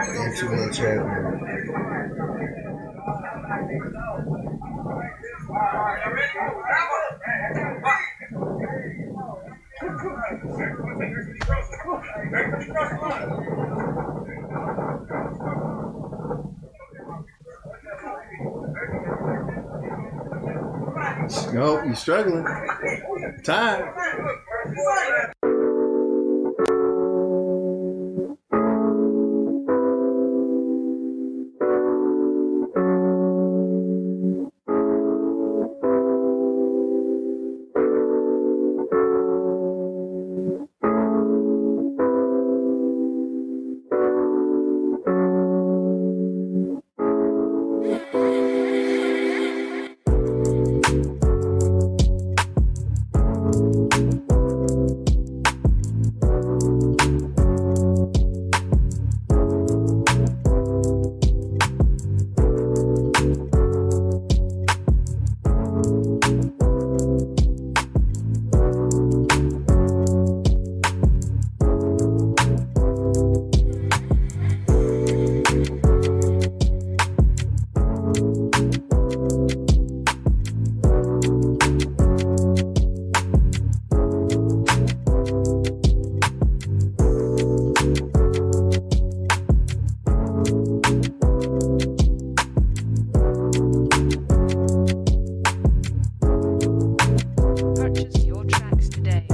Ain't too much happening. Nope, you struggling. Time. Purchase your tracks today.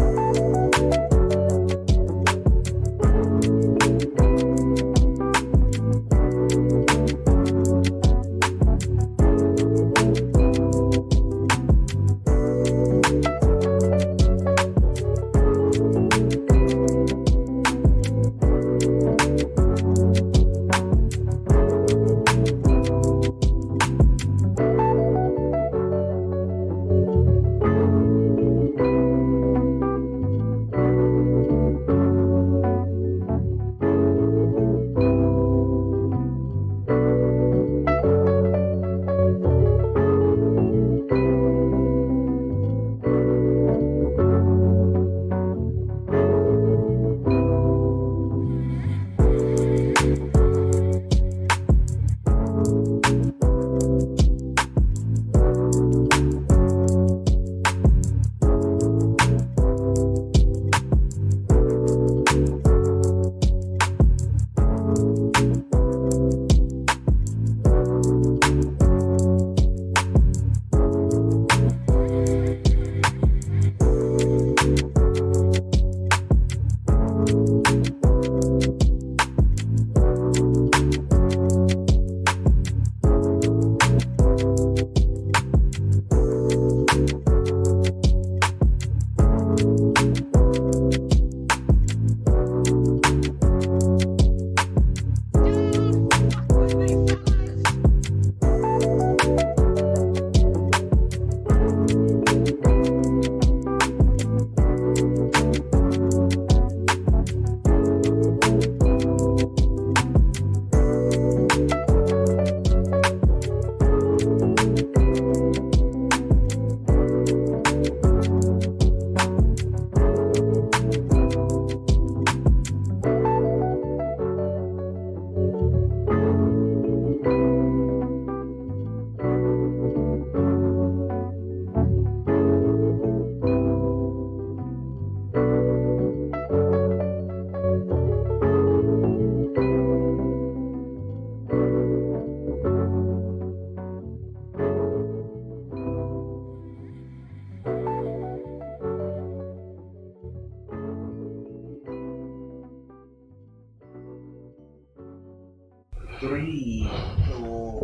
Three, two,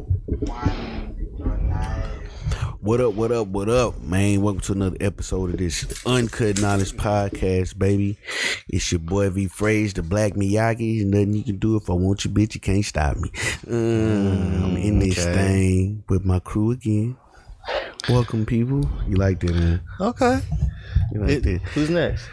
one, live. What up, man? Welcome to another episode of this Uncut Knowledge Podcast, baby. It's your boy V Phrase, the Black Miyagi. Nothing you can do if I want you, bitch. You can't stop me. I'm in this thing with my crew again. Welcome, people. You like that, man? Okay. You like that? Who's next?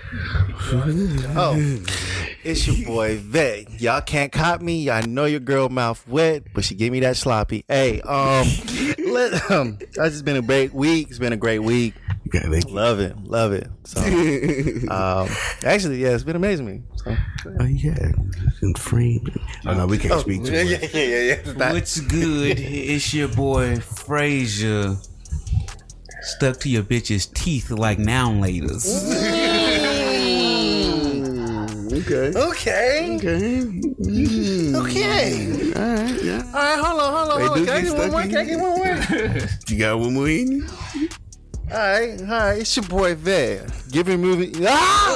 Oh, It's your boy Vet. Y'all can't cop me. I know your girl mouth wet, but she gave me that sloppy. Hey, it's just been a great week. It's been a great week. Okay, thank you. Love it. So, actually, yeah, it's been amazing. So, Oh yeah, and free. Oh no, we can't speak too much. yeah. What's good? It's your boy Frazier. Stuck to your bitch's teeth like noun laters. Okay. Okay. All right. Yeah. All right, hold on. They do Can I get get one stuck more? in Can I get one more? You got one more in you? All right. It's your boy Vet. Giving movie. I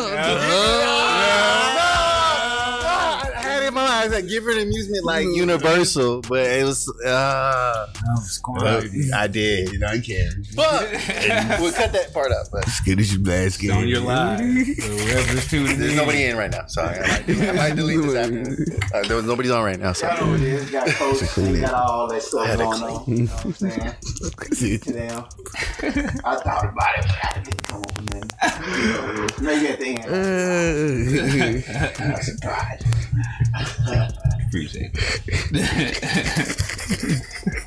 had it in my mind. I was like, Giving amusement like Universal, but it was. I did. You know, I can. But we'll cut that part out. But Skitty is blast game. On your live. Whoever's tuning there's in. nobody in right now. Sorry, I might delete this after. There was nobody's on right now. So. I know what it is. Got coach, ain't got all that stuff going on. You know what I'm saying? Damn. I thought about it, but I didn't come up with nothing. Maybe at the end. I'm surprised. Appreciate it.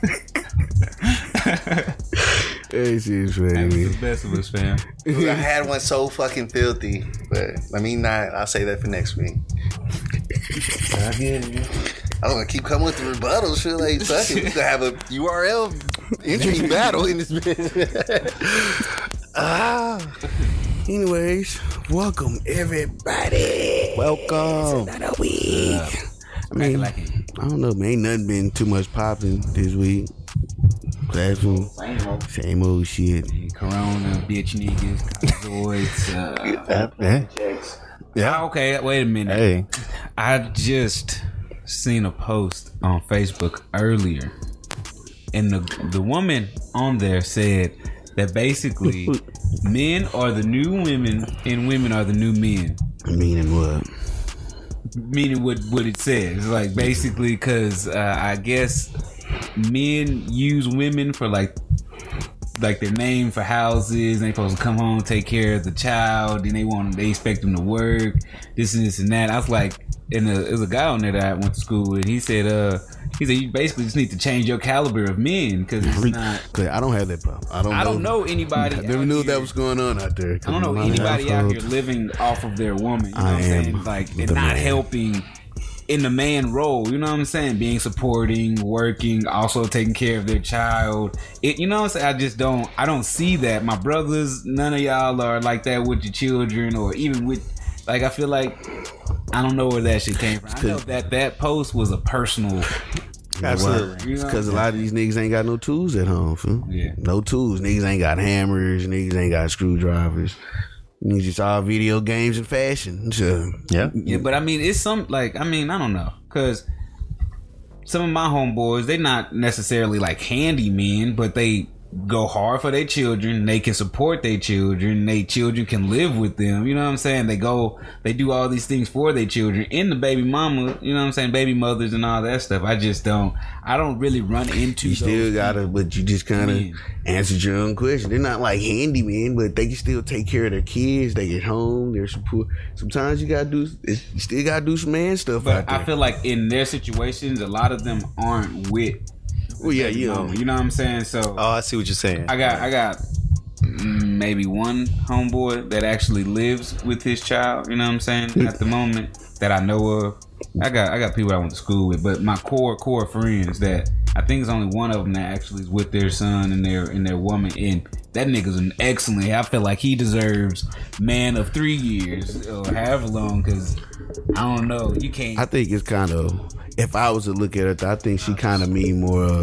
Hey, she's That's ready. the best of us, fam. I had one so fucking filthy, but I'll say that for next week. I'm gonna keep coming with the rebuttals. Feel like fuck it, we gonna have a URL entry battle in this bitch. Anyways, welcome everybody. Welcome. Another week. I mean, I don't know, man. Ain't nothing been too much popping this week. Classroom, same old shit. Corona, bitch niggas, conzoids. Yeah. Okay, wait a minute. Hey. I just seen a post on Facebook earlier, and the woman on there said that basically men are the new women and women are the new men. Meaning what? Meaning what it says, like basically, because I guess men use women for like their name for houses. They supposed to come home, take care of the child, then they expect them to work, this and that. I was like, and there's a guy on there that I went to school with. He said you basically just need to change your caliber of men because it's not. Cause I don't have that problem. I don't know anybody. I never knew that was going on out there. I don't know anybody out here living off of their woman. You know what I'm saying? Like, and not helping in the man role, you know what I'm saying? Being supporting, working, also taking care of their child. You know what I'm saying? I don't see that. My brothers, none of y'all are like that with your children, or even with, like, I feel like, I don't know where that shit came from. I know that post was a personal. Absolutely. Because a lot of these niggas ain't got no tools at home, fool. Yeah. No tools. Niggas ain't got hammers. Niggas ain't got screwdrivers. Niggas just all video games and fashion. So, yeah, but I mean, it's some, like, I don't know. Because some of my homeboys, they not necessarily like handy men, but they go hard for their children. They can support their children. Their children can live with them. You know what I'm saying? They do all these things for their children and the baby mama, you know what I'm saying? Baby mothers and all that stuff. I don't really run into you still gotta, but you just kind of answered your own question. They're not like handymen, but they can still take care of their kids. They get home, they're support. Sometimes you still gotta do some man stuff out there. I feel like in their situations, a lot of them aren't with. Well, yeah, you know what I'm saying? So, I see what you're saying. I got maybe one homeboy that actually lives with his child. You know what I'm saying? At the moment that I know of, I got people I went to school with, but my core friends that I think it's only one of them that actually is with their son and their woman, and that nigga's an excellent. I feel like he deserves man of 3 years or however long, because I don't know. You can't. I think it's kind of. If I was to look at it, I think she kind of mean more of.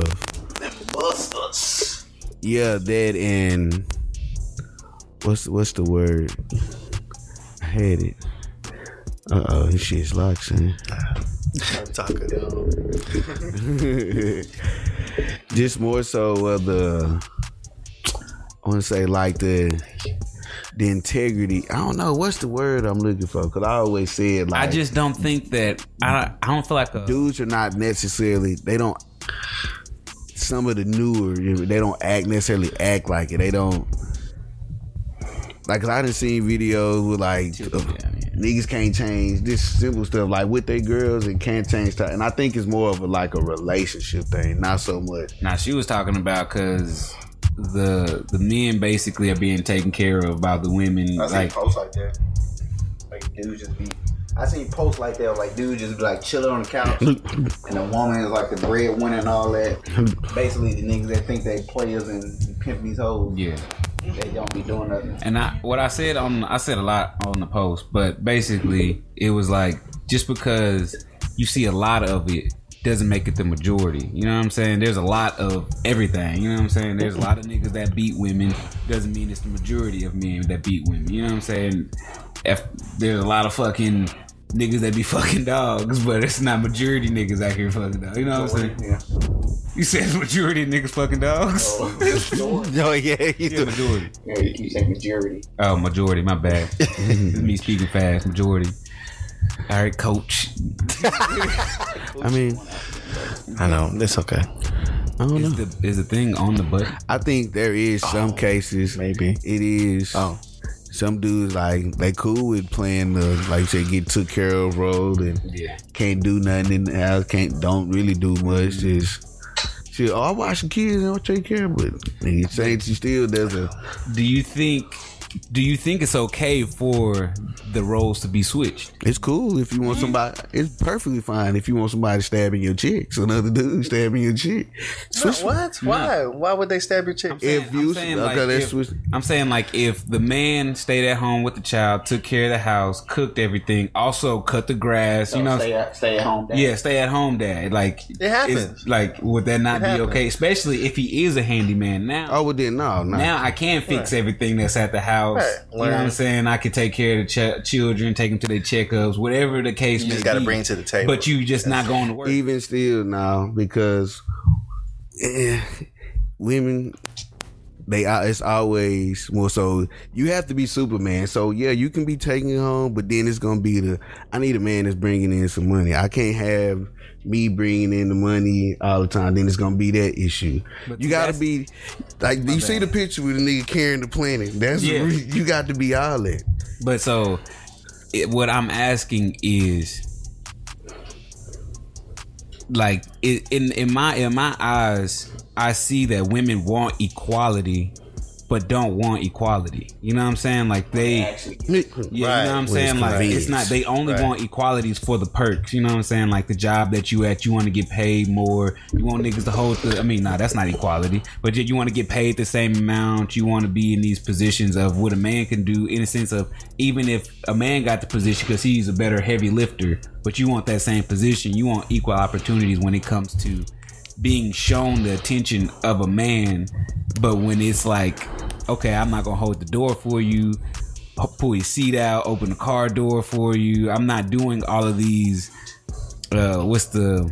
Yeah, that and what's the word? I had it. This shit's locked, son. Just more so of the. I want to say like the integrity. I don't know what's the word I'm looking for, because I always say it like, I just don't think that I don't feel like dudes are not necessarily, they don't, some of the newer, they don't necessarily act like it. They don't, like, 'cause I done seen videos with like niggas can't change this simple stuff, like with their girls and can't change that. And I think it's more of a relationship thing, not so much. Now she was talking about, because the men basically are being taken care of by the women. I seen posts like that. Like dudes just be. I seen posts like that, like dudes just be like chilling on the couch, and the woman is like the breadwinner and all that. Basically, the niggas that think they players and pimp these hoes. Yeah. They don't be doing nothing. And I said a lot on the post, but basically it was like, just because you see a lot of it doesn't make it the majority. You know what I'm saying? There's a lot of everything. You know what I'm saying? There's a lot of niggas that beat women. Doesn't mean it's the majority of men that beat women. You know what I'm saying? There's a lot of fucking niggas that be fucking dogs, but it's not majority niggas out here fucking dogs. You know what I'm saying? Yeah. You said majority of niggas fucking dogs? Oh yeah, Yeah, majority. Yeah, you keep saying majority. Oh, majority, my bad. This is me speaking fast, majority. All right, coach. I mean, I know, it's okay. I don't know. Is the thing on the button? I think there is some cases. maybe. It is. Oh. Some dudes like they cool with playing the, like you said, get took care of role and can't do nothing in the house, don't really do much. Just shit, I watch the kids and I'll take care of it. And you say she still does a. Do you think it's okay for the roles to be switched? It's cool if you want somebody. It's perfectly fine if you want somebody stabbing your chick. So another dude stabbing your chick. No, what? Why? Why would they stab your chick? I'm saying like if the man stayed at home with the child, took care of the house, cooked everything, also cut the grass, So stay at home dad. Yeah, stay at home dad. Like It happens. Like, would that not be okay? Especially if he is a handyman now. Oh, well then no. Now I can fix everything that's at the house. Right. You know what I'm saying? I can take care of the children, take them to their checkups, whatever the case may be. You just got to bring it to the table. But you just not going to work. Even still now, because women, it's always more so you have to be Superman. So yeah, you can be taking it home, but then it's gonna be I need a man that's bringing in some money. I can't have me bringing in the money all the time. Then it's gonna be that issue. But you gotta be like, you see the picture with a nigga carrying the planet. That's you got to be all that. But so what I'm asking is, like, in my eyes, I see that women want equality, but don't want equality. You know what I'm saying? Like you know what I'm saying? Like, it's not, they only want equalities for the perks. You know what I'm saying? Like the job that you at, you want to get paid more. You want niggas to hold that's not equality. But you want to get paid the same amount. You want to be in these positions of what a man can do, in a sense of, even if a man got the position because he's a better heavy lifter, but you want that same position. You want equal opportunities when it comes to being shown the attention of a man. But when it's like, okay, I'm not gonna hold the door for you, pull your seat out, open the car door for you, I'm not doing all of these what's the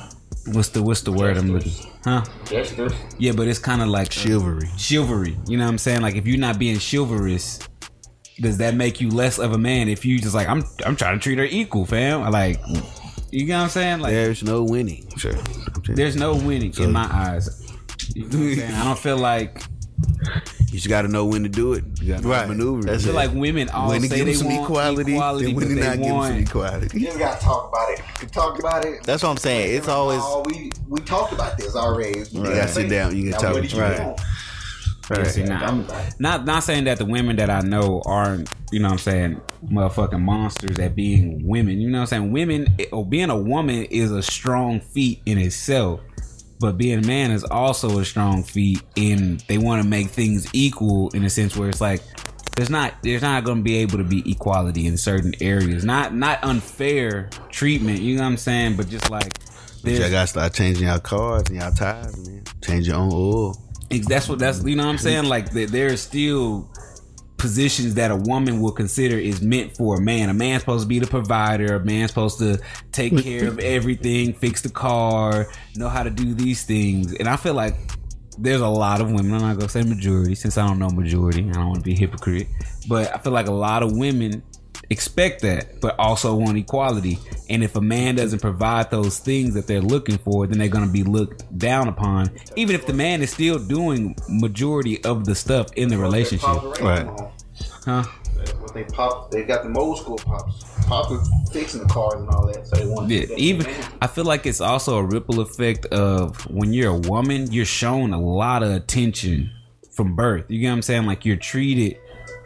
word I'm looking, Gestures. Yeah, but it's kind of like chivalry, you know what I'm saying? Like, if you're not being chivalrous, does that make you less of a man? If you just like, I'm trying to treat her equal, fam, like, you know what I'm saying? Like, there's no winning. Sure. There's no winning in my eyes. You know what I'm saying? I don't feel like you just got to know when to do it. You got to maneuver. I feel like women all say they want equality, then when they're not giving some equality. You just got to talk about it. You talk about it. That's what I'm saying. It's always we talked about this already. You got to sit down. You can talk about it. Right. See, now, I'm not saying that the women that I know aren't, you know what I'm saying, motherfucking monsters at being women. You know what I'm saying? Women, or being a woman is a strong feat in itself. But being a man is also a strong feat, and they want to make things equal in a sense where it's like there's not going to be able to be equality in certain areas. Not unfair treatment, you know what I'm saying? But just like, y'all got to start changing y'all cars and y'all tires, man. Change your own oil. That's you know what I'm saying? Like, there's still positions that a woman will consider is meant for a man. A man's supposed to be the provider. A man's supposed to take care of everything, fix the car, know how to do these things. And I feel like there's a lot of women, I'm not going to say majority since I don't know majority. I don't want to be a hypocrite. But I feel like a lot of women expect that, but also want equality. And if a man doesn't provide those things that they're looking for, then they're going to be looked down upon, even if the man is still doing majority of the stuff in the relationship. Right. Huh? What they got the old school pops. Pops was fixing the cars and all that, so they want to even I feel like it's also a ripple effect of when you're a woman, you're shown a lot of attention from birth. You get what I'm saying? Like you're treated.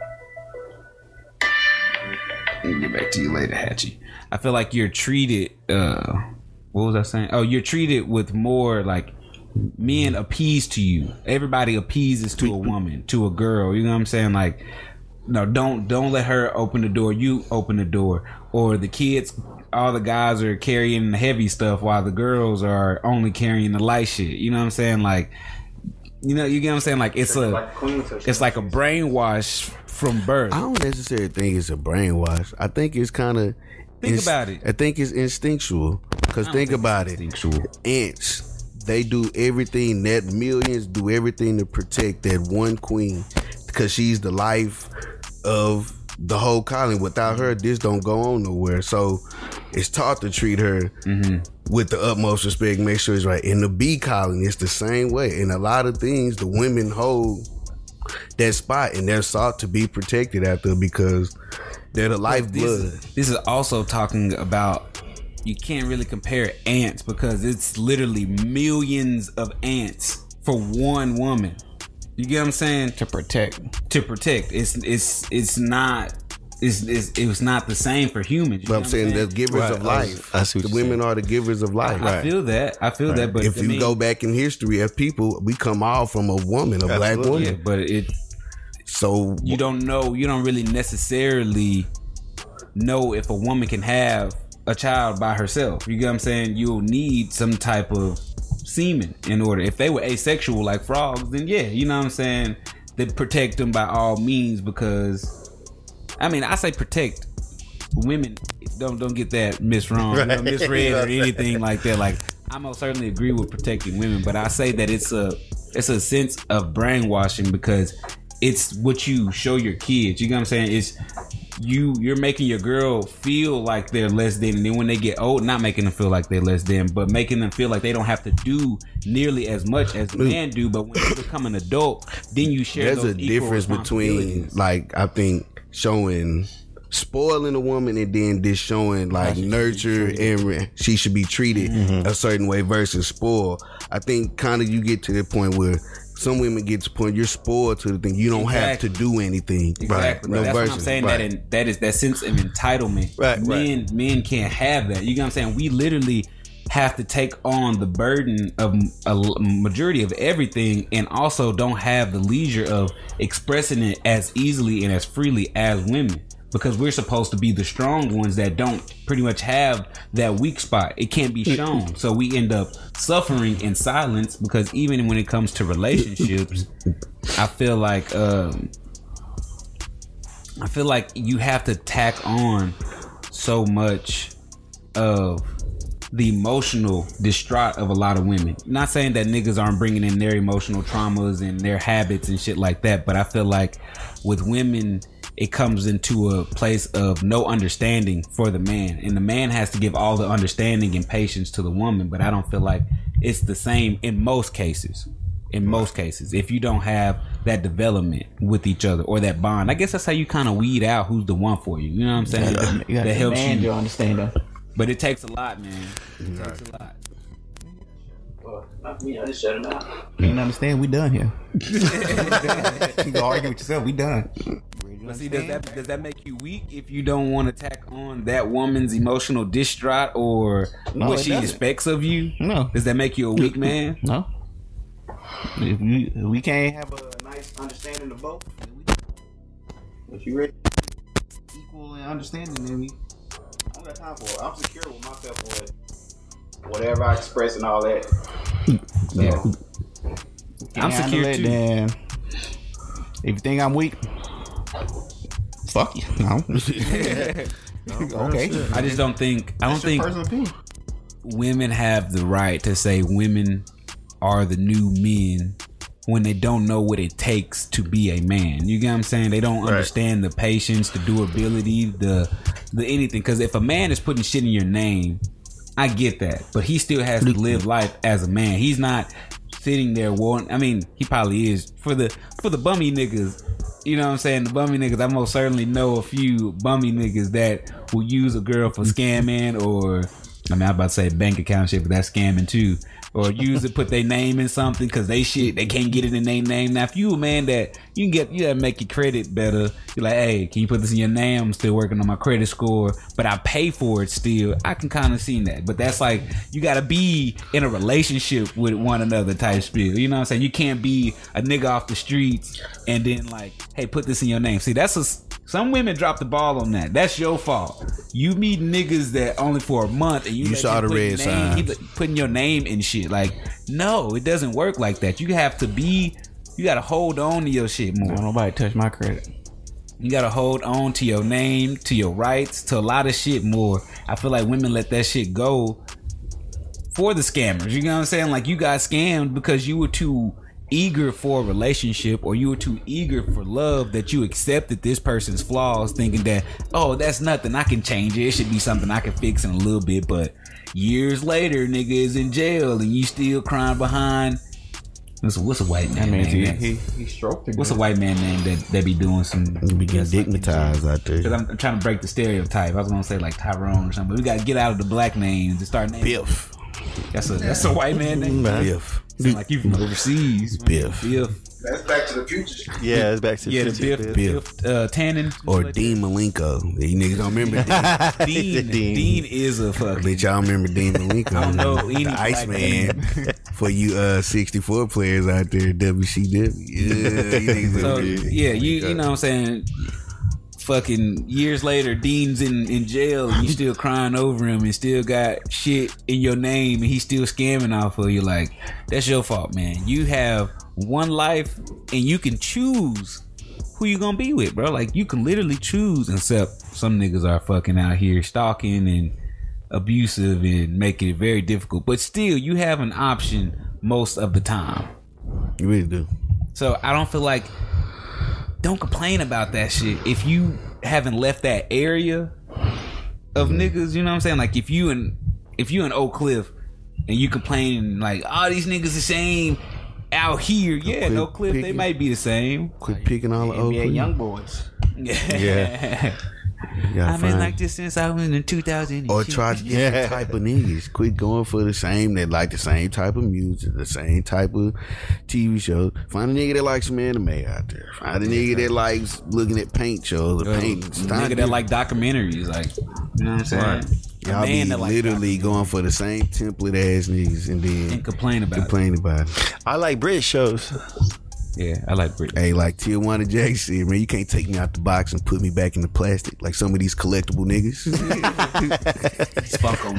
Let me get back to you later, Hatchie. I feel like you're treated. What was I saying? Oh, you're treated with more like men appease to you. Everybody appeases to a woman, to a girl. You know what I'm saying? Like, no, don't let her open the door. You open the door. Or the kids, all the guys are carrying the heavy stuff while the girls are only carrying the light shit. You know what I'm saying? Like, you get what I'm saying? Like it's like a brainwash from birth. I don't necessarily think it's a brainwash. I think it's kind of about it. I think it's instinctual. Because think about it. Ants, they do everything. That millions do everything to protect that one queen. Because she's the life of the whole colony. Without her, this don't go on nowhere. So it's taught to treat her with the utmost respect. Make sure it's right. In the bee colony, it's the same way. In a lot of things, the women hold that spot, and they're sought to be protected after because they're the lifeblood. This is also talking about, you can't really compare ants because it's literally millions of ants for one woman. You get what I'm saying? To protect. It's not the same for humans. But I'm saying they're givers of life. I see what the you're women saying. are the givers of life. I feel that. But if you go back in history as people, we come all from a woman, a black woman. Yeah, but so you don't really necessarily know if a woman can have a child by herself. You get what I'm saying? You'll need some type of semen in order. If they were asexual like frogs, then yeah, you know what I'm saying? They protect them by all means because, I mean, I say protect women. Don't get that misread or anything like that. Like, I most certainly agree with protecting women, but I say that it's a sense of brainwashing because it's what you show your kids. You know what I'm saying? It's you're making your girl feel like they're less than, and then when they get old, not making them feel like they're less than, but making them feel like they don't have to do nearly as much as men do. But when you become an adult, then you share. There's a difference between, like, I think spoiling a woman and then just showing like nurture and she should be treated a certain way versus spoil. I think kind of you get to the point where some women get to the point you're spoiled to the thing you don't have to do anything. Exactly. Right. That's what I'm saying. That is that sense of entitlement. Men can't have that. You know what I'm saying? We literally have to take on the burden of a majority of everything, and also don't have the leisure of expressing it as easily and as freely as women. Because we're supposed to be the strong ones that don't pretty much have that weak spot. It can't be shown. So we end up suffering in silence because even when it comes to relationships, I feel like you have to tack on so much of the emotional distraught of a lot of women. Not saying that niggas aren't bringing in their emotional traumas and their habits and shit like that, but I feel like with women, it comes into a place of no understanding for the man, and the man has to give all the understanding and patience to the woman. But I don't feel like it's the same in most cases. If you don't have that development with each other or that bond, I guess that's how you kind of weed out who's the one for you. You know what I'm saying? That helps you. Your understanding. But it takes a lot, man. It takes a lot. Well, not me. I just shut it out. You didn't understand? We done here. You go argue with yourself. We done. But see, does that make you weak if you don't want to tack on that woman's emotional distraught or what she expects of you? No. Does that make you a weak man? No. If we can't have a nice understanding of both, if you ready, equal and understanding, then I don't got time for it. I'm secure with myself with whatever I express and all that. So, I'm secure too. Then if you think I'm weak, fuck you. No. Okay. I just don't think. I don't think women have the right to say women are the new men when they don't know what it takes to be a man. You get what I'm saying? They don't understand the patience, the durability, the anything. Because if a man is putting shit in your name, I get that, but he still has to live life as a man. He's not sitting there wanting. I mean, he probably is for the bummy niggas. You know what I'm saying? The bummy niggas. I most certainly know a few bummy niggas that will use a girl for scamming or I mean, I'm about to say bank account shit, but that's scamming too. Or use it, put their name in something because they can't get it in their name. Now, if you a man that you gotta make your credit better, you're like, hey, can you put this in your name? I'm still working on my credit score, but I pay for it still. I can kind of see that. But that's like, you gotta be in a relationship with one another type spiel. You know what I'm saying? You can't be a nigga off the streets and then like, hey, put this in your name. See, some women drop the ball on that. That's your fault. You meet niggas that only for a month and you saw the red sign. Keep putting your name in shit. Like, no, it doesn't work like that. You gotta hold on to your shit more. Don't nobody touch my credit. You gotta hold on to your name, to your rights, to a lot of shit more. I feel like women let that shit go for the scammers. You know what I'm saying? Like, you got scammed because you were too eager for a relationship, or you were too eager for love, that you accepted this person's flaws, thinking that, oh, that's nothing, I can change it should be something I can fix in a little bit. But years later, nigga is in jail and you still crying behind. What's a white man name? He stroked it. What's a white man name that be doing some? Be getting dignitized out there. Because I'm trying to break the stereotype. I was gonna say like Tyrone or something, but we gotta get out of the black names and start naming. Biff. That's a white man name. Biff. Sound like you from overseas. Biff. That's Back to the Future. Yeah, it's Back to the Future. Biff Tannen. Or Dean Malenko. You niggas don't remember Dean. Dean is a fucking. Bitch, y'all remember Dean Malenko. I don't know any the black Iceman. For you 64 players out there, WCW. You know what I'm saying? Fucking years later, Dean's in jail and you still crying over him and still got shit in your name and he's still scamming off of you. Like, that's your fault, man. You have one life and you can choose who you gonna be with, bro. Like, you can literally choose, except some niggas are fucking out here stalking and abusive and making it very difficult. But still, you have an option most of the time. You really do. So I don't feel like, don't complain about that shit if you haven't left that area of niggas. You know what I'm saying? Like, if you in Oak Cliff and you complaining like, oh, these niggas the same out here. Yeah, in Oak Cliff they might be the same. Quit picking all the Oak Cliff. young boys. Yeah. I've been like this since I was in 2000. Or try different type of niggas. Quit going for the same, that like the same type of music, the same type of TV shows. Find a nigga that likes some anime out there. Find a nigga that likes looking at paint shows or painting. Nigga that like documentaries, like, you know what I'm saying? Right. Y'all be literally going for the same template ass niggas and then complain about it. I like British shows. Yeah, I like Britney. Hey, like Tijuana Jack said, man, you can't take me out the box and put me back in the plastic like some of these collectible niggas. These Funko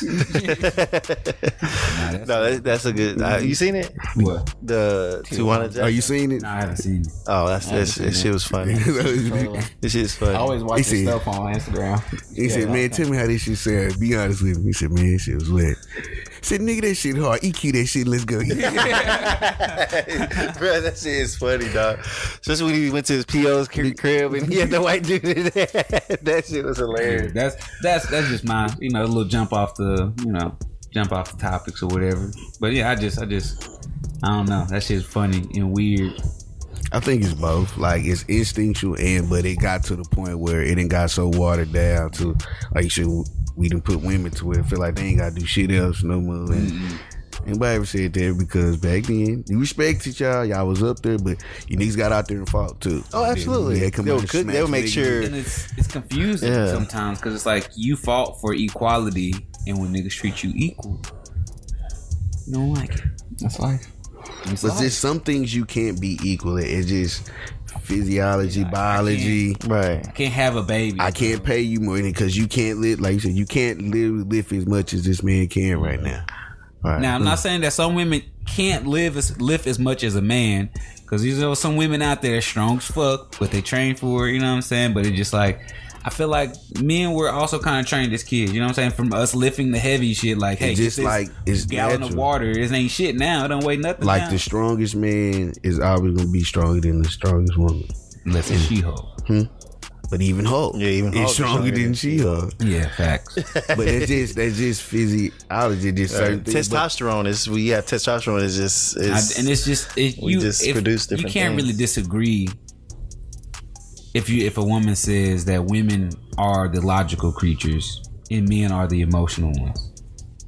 niggas. No, that's a good. You seen it? What? The Tijuana Jack? Are you seen it? No, I haven't seen it. Oh, that shit was funny. This shit is funny. I always watch this stuff on Instagram. He said, man, tell me how this shit sound. Be honest with me. He said, man, this shit was wet. He said, nigga, that shit hard. EQ that shit, let's go. Bro, that shit is funny, dog. Especially when he went to his PO's crib and he had the white dude in there. That shit was hilarious. That's just my, a little jump off the topics or whatever. But yeah, I don't know. That shit's funny and weird. I think it's both. Like, it's instinctual, but it got to the point where it done got so watered down to, like, we done put women to it. Feel like they ain't got to do shit else no more. And anybody ever said that? Because back then, you respected y'all was up there, but you niggas got out there and fought too. Oh, absolutely. They would make sure. And it's confusing sometimes because it's like you fought for equality, and when niggas treat you equal, you don't like it. That's life. But there's some things you can't be equal at. It's just physiology, biology. Right. I can't have a baby. I can't pay you more because you can't live, like you said, you can't lift as much as this man can right now. Right. Now, I'm not saying that some women can't lift as much as a man, because some women out there are strong as fuck, but they train for it, you know what I'm saying? But it's just like, I feel like men were also kind of trained as kids, you know what I'm saying? From us lifting the heavy shit, like, hey, just like it's gallon natural. Of water, it ain't shit now, it don't weigh nothing. Like now. The strongest man is always gonna be stronger than the strongest woman, unless it's She-Hulk. But even Hulk, is stronger than She-Hulk. Yeah, facts. But that's just physiology. Just certain things. Testosterone is testosterone is just and it's just produce different. You can't really disagree if a woman says that women are the logical creatures and men are the emotional ones.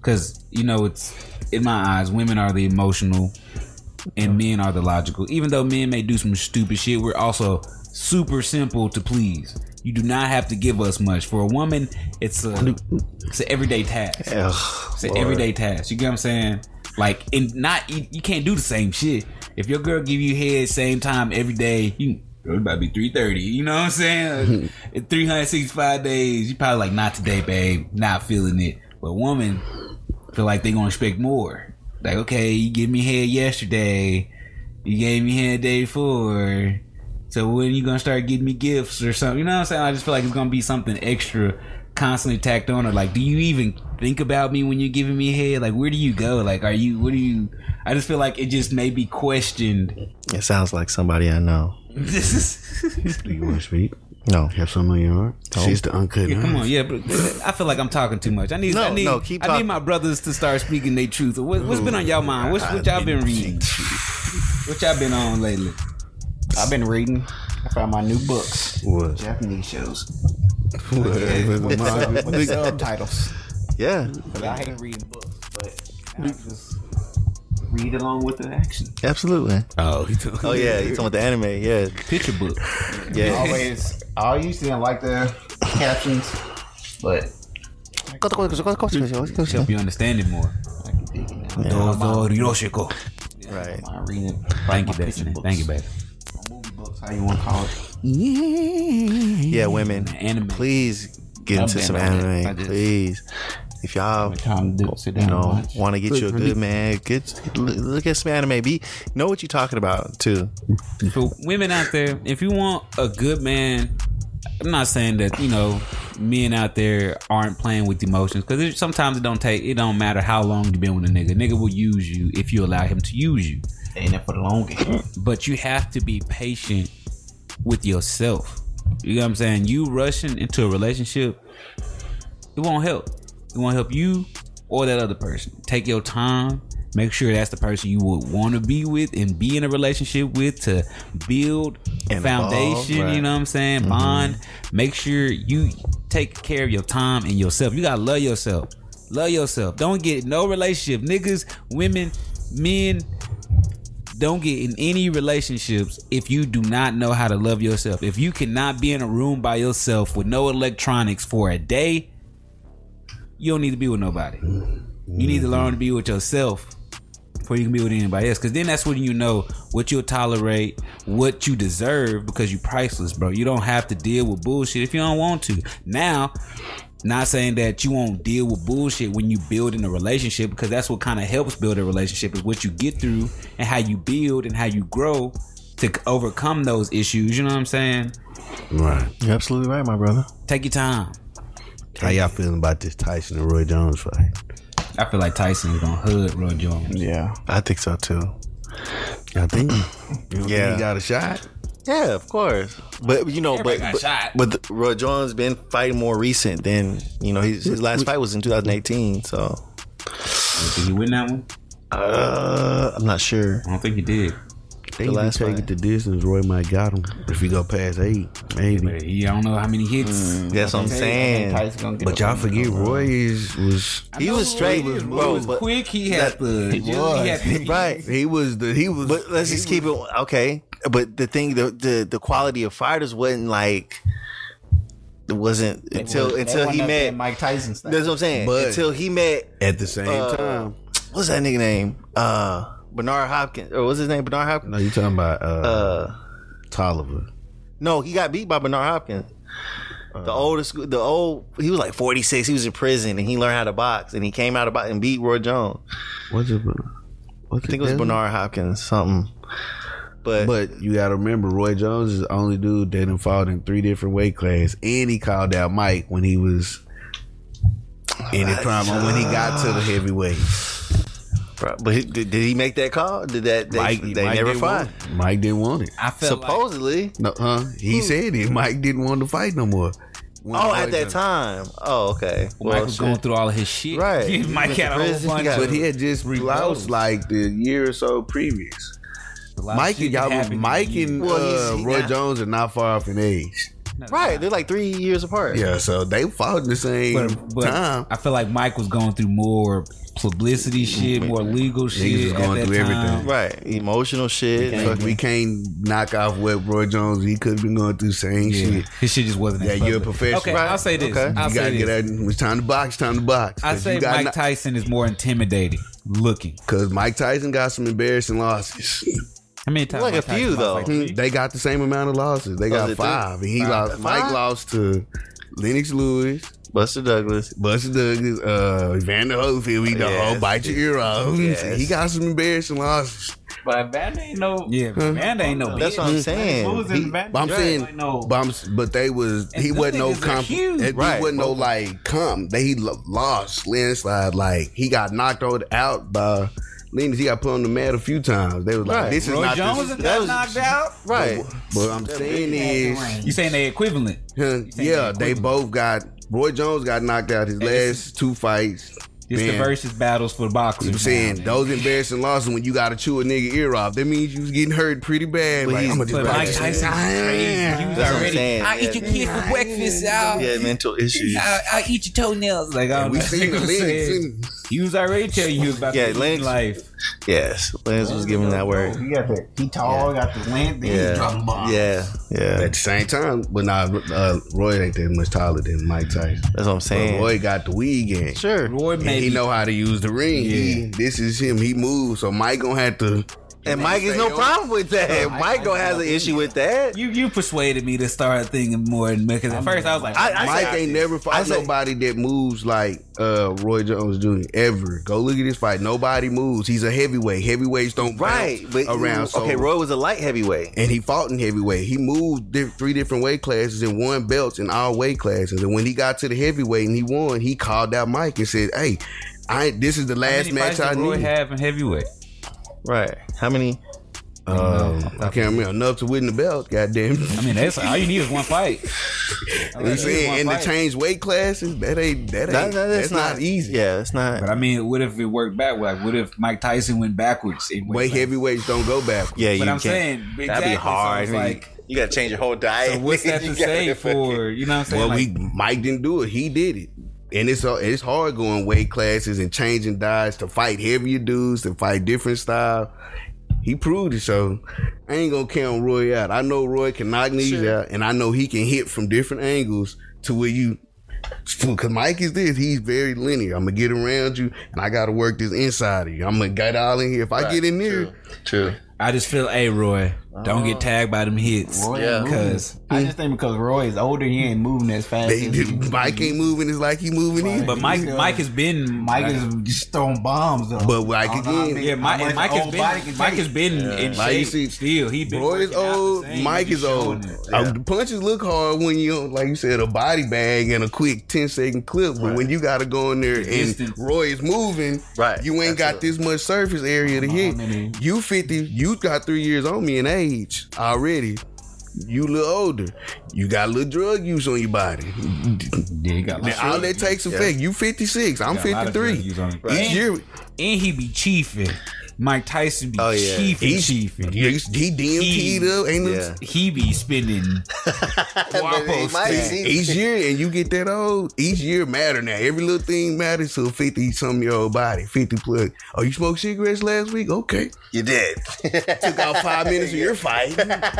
because it's in my eyes, women are the emotional and men are the logical. Even though men may do some stupid shit, we're also super simple to please. You do not have to give us much. For a woman, it's an everyday task. It's an everyday task. You get what I'm saying? Like, you can't do the same shit. If your girl give you head same time every day, it about to be 3:30. You know what I'm saying? 365 days, you probably like, not today, babe. Not feeling it. But a woman feel like they gonna expect more. Like, okay, you give me head yesterday, you gave me head the day before, so when you gonna start getting me gifts or something? You know what I'm saying? I just feel like it's gonna be something extra constantly tacked on. Or like, do you even think about me when you're giving me head? Like, where do you go? Like, what do you? I just feel like it just may be questioned. It sounds like somebody I know. Do you want to speak? No. Have something on your heart? She's the uncut. Yeah, come on, yeah, but I feel like I'm talking too much. I need my brothers to start speaking their truth. What's been on y'all mind? What y'all been reading? What y'all been on lately? I've been reading. I found my new books. What? Japanese shows. With With subtitles. Yeah. But I hate reading books, but I just read along with the action. Absolutely. Oh, yeah, you talking about the anime? Yeah. Picture book. Yeah. I used to didn't like the captions, but Help you understand it more. I can dig it now. Right. I'm reading it. Thank you, baby. Thank you, baby. Movie books, how you want to call it? Yeah, women. Anime. Please get into I've some been on it. anime. I just- Please. If y'all Time to sit down and watch. want to get you a good man, look at some anime. Know what you're talking about too. For women out there, if you want a good man, I'm not saying that men out there aren't playing with emotions, because sometimes it don't matter how long you've been with a nigga. Nigga will use you if you allow him to use you. Ain't it for the long game? But you have to be patient with yourself. You know what I'm saying? You rushing into a relationship, it won't help. It won't help you or that other person. Take your time. Make sure that's the person you would want to be with and be in a relationship with, to build a foundation. Evolve, right. You know what I'm saying? Mm-hmm. Bond. Make sure you take care of your time and yourself. You gotta love yourself. Love yourself. Don't get no relationship. Niggas, women, men, don't get in any relationships if you do not know how to love yourself. If you cannot be in a room by yourself with no electronics for a day, you don't need to be with nobody. You need to learn to be with yourself before you can be with anybody else. Because then that's when you know what you'll tolerate, what you deserve, because you're priceless, bro. You don't have to deal with bullshit if you don't want to. Now, not saying that you won't deal with bullshit when you build in a relationship, because that's what kind of helps build a relationship, is what you get through and how you build and how you grow to overcome those issues. You know what I'm saying? Right. You're absolutely right, my brother. Take your time. How y'all feeling about this Tyson and Roy Jones fight? I feel like Tyson is gonna hood Roy Jones. Yeah. I think so too. I think. You don't Yeah. think he got a shot? Yeah, of course. But Everybody got shot. but Roy Jones been fighting more recent than his last fight was in 2018. So You think he win that one? I'm not sure. I don't think he did. They even last take fight. it the distance. Roy might got him if he go past 8, maybe. But I don't know how many hits. That's what I'm saying. But y'all forget Roy was He was straight, He bro. was But quick. He had the right. he was. But let's just keep it okay. But the thing, the quality of fighters wasn't like. It wasn't until he met Mike Tyson style. That's what I'm saying. But- until he met at the same time. what's that nigga name? Bernard Hopkins, or what's his name? Bernard Hopkins. No, you talking about Tolliver? No, he got beat by Bernard Hopkins. He was like 46. He was in prison and he learned how to box and he came out of box and beat Roy Jones. What's it? I think it was Bernard Hopkins, something. But you gotta remember, Roy Jones is the only dude that done fought in 3 different weight classes, and he called out Mike when he was in his prime, when he got to the heavyweight. But did he make that call? Did that they never didn't fought? want it. Mike didn't want it. I felt Supposedly. He said it. Mike didn't want to fight no more. At that time. Oh, okay. Mike was going through all of his shit. Right. Mike had a whole Prison, bunch he got- But he had just lost like the year or so previous. Mike and Well, Roy he's Jones are not far off in age. Right, they're like 3 years apart. Yeah, so they fought in the same But time. I feel like Mike was going through more publicity shit, more legal shit. was going at that through time. everything. Right, emotional shit. We can't knock off what Roy Jones. He could have been going through the same shit. His shit just wasn't. Yeah, as you're a public. professional. Okay, Right. I'll say this. Okay. I'll You say gotta get this. that. It's time to box. Time to box. I say Mike Tyson is more intimidating looking. Because Mike Tyson got some embarrassing losses. How many times? Like Mike a few, Tyson lost? though. Like 3? They got the same amount of losses. They got it 5. And he Five. lost. Mike Five? lost to Lennox Lewis, Buster Douglas. Evander Holyfield. We know. Yes. Bite your ear off. Yes. He got some embarrassing losses. But Van ain't no. Yeah, man, ain't no. That's bitch. what I'm saying. What was in Van? But I'm saying, Like, no. but they was he them wasn't no niggas are comp. huge. He Right. wasn't no like comp. He lost landslide. Like he got knocked out by Lennox. He got put on the mat a few times. They was like, Right. "This is Roy not Jones this." got knocked out. Right. But I'm saying is, You saying they equivalent? yeah, they both got. Roy Jones got knocked out his last 2 fights. It's the Man. versus battles for boxers. I'm saying those embarrassing losses when you got to chew a nigga ear off. That means you was getting hurt pretty bad. But Like, he's- I'ma just But bite Mike that Tyson shit. is crazy. He was That's what I'm already. saying. I eat your kid for breakfast, y'all. Yeah, mental issues. I eat your toenails. Like I We seen the Lennox. He was already telling you he was about Yeah, to live Lennox- life. Yes, Lance was giving that word. He got the. He tall. Got the length. Then he dropping bombs. Yeah, yeah. At the same time, but Roy ain't that much taller than Mike Tyson. That's what I'm But saying. Roy got the weed game. Sure. Roy And maybe he know how to use the ring. This is him. He moves. So Mike gonna have to. And Mike has no problem with that. Mike gonna have an issue with that. You persuaded me to start thinking more because at first I was like, Mike ain't never fought nobody that moves like Roy Jones Jr. ever. Go look at this fight. Nobody moves. He's a heavyweight. Heavyweights don't Right, bounce but around. So, okay, Roy was a light heavyweight. and he fought in heavyweight. He moved 3 different weight classes and won belts in all weight classes. And when he got to the heavyweight and he won, he called out Mike and said, "Hey, this is the last match I Roy need." have in heavyweight. Right. How many? I can't remember enough to win the belt. Goddamn. I mean, that's all you need is one fight. I'm saying, and to change weight classes, that's not easy. Yeah, it's not. But I mean, what if it worked back? Like, what if Mike Tyson went backwards? In Weight class? heavyweights don't go backwards. Yeah, you But I'm can't. saying That'd exactly, be hard. So it's like, you gotta change your whole diet. so what's that to say for? You know what I'm saying? Well, Like, Mike didn't do it. He did it. And it's hard going weight classes and changing diets to fight heavier dudes, to fight different style. He proved it, so I ain't gonna count Roy out. I know Roy can knock knees out, and I know he can hit from different angles to where you. Because Mike is this, he's very linear. I'm gonna get around you, and I gotta work this inside of you. I'm gonna get all in here. If I get in there, True. I just feel, hey, Roy, don't get tagged by them hits. Roy Yeah. ain't Because moving. I just think because Roy is older, he ain't moving as fast. as he Mike ain't moving. It's like he moving either. but Mike has been Mike is just throwing bombs. Though. But like I don't know how again, big- Yeah, Mike how much has old body can been. Mike take. has been in Like you shape. see, Still, he been. Roy is working out the old. same. Mike He is showing old. it. The punches look hard when you on, like you said, a body bag and a quick 10-second clip. But when you got to go in there and distance. Roy is moving, Right. you ain't got this much surface area to hit. many- You 50. You got 3 years on me in age already. You a little older. You got a little drug use on your body. Yeah, he got Now, all that takes effect. You 56. I'm got a lot of drug 53. use on him. Each year, And he be chiefing. Mike Tyson be Oh, yeah. chiefing. he DMT'd up. Ain't no Yeah. He be spending guapo Mike, sticks. each year, and you get that old. Each year matter now. Every little thing matters to a 50-some-year-old body. 50 plus. Oh, you smoked cigarettes last week? Okay. You did. Took out 5 minutes of your fight.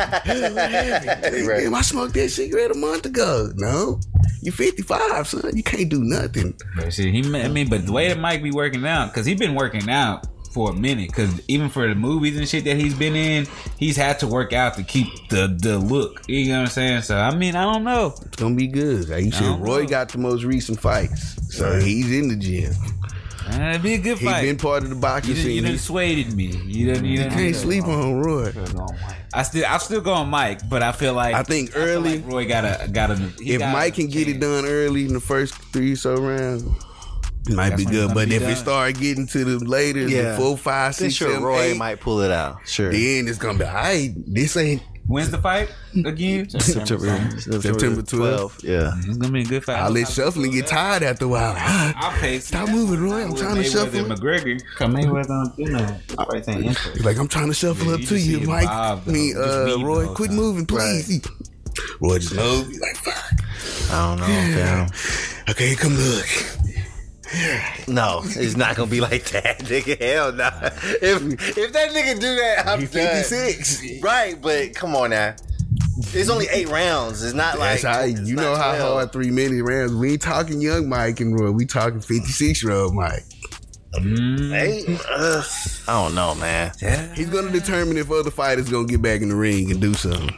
Damn, I smoked that cigarette a month ago. No. You 55, son. You can't do nothing. But shit, but the way that Mike be working out, because he been working out for a minute. Because even for the movies and shit that he's been in, he's had to work out to keep the look. You know what I'm saying? So I mean, I don't know. It's gonna be good. Like you said, don't Roy know. got the most recent fights. So he's in the gym. It'd be a good He fight. been part of the boxing You scene. done swayed me. You Can't sleep on Roy. I'm still going Mike, but I feel like I think early, Roy got a. if Mike can get it done early in the first 3 or so rounds, it might That's be when it's good. gonna But be if done. it start getting to the later, Yeah. the 4, 5, Then 6, sure, 7, Roy 8, might pull it out. Sure. then it's gonna be, all right, this ain't When's the fight again? September 12th. Yeah. It's gonna be a good fight. I'll let shuffling get tired after a while. I'll pay. Stop moving, Roy. I'm trying to shuffle. McGregor. Mayweather don't do nothing. Fights ain't interesting. He's like, I'm trying to shuffle Yeah, up you to just you, see Mike. Bob, though. Just me the Roy, whole quit time. moving, please. Roy just knows. He's like, fuck. I don't know, fam. Okay, come look. No, it's not gonna be like that, nigga. Hell no. If that nigga do that, I'm He's done. 56. Right, but come on now. It's only 8 rounds. It's not That's like how it's you not know how 12. hard 3 minute rounds. We ain't talking young Mike and Roy. We talking 56-year-old Mike. Hey, I don't know, man. He's gonna determine if other fighters gonna get back in the ring and do something.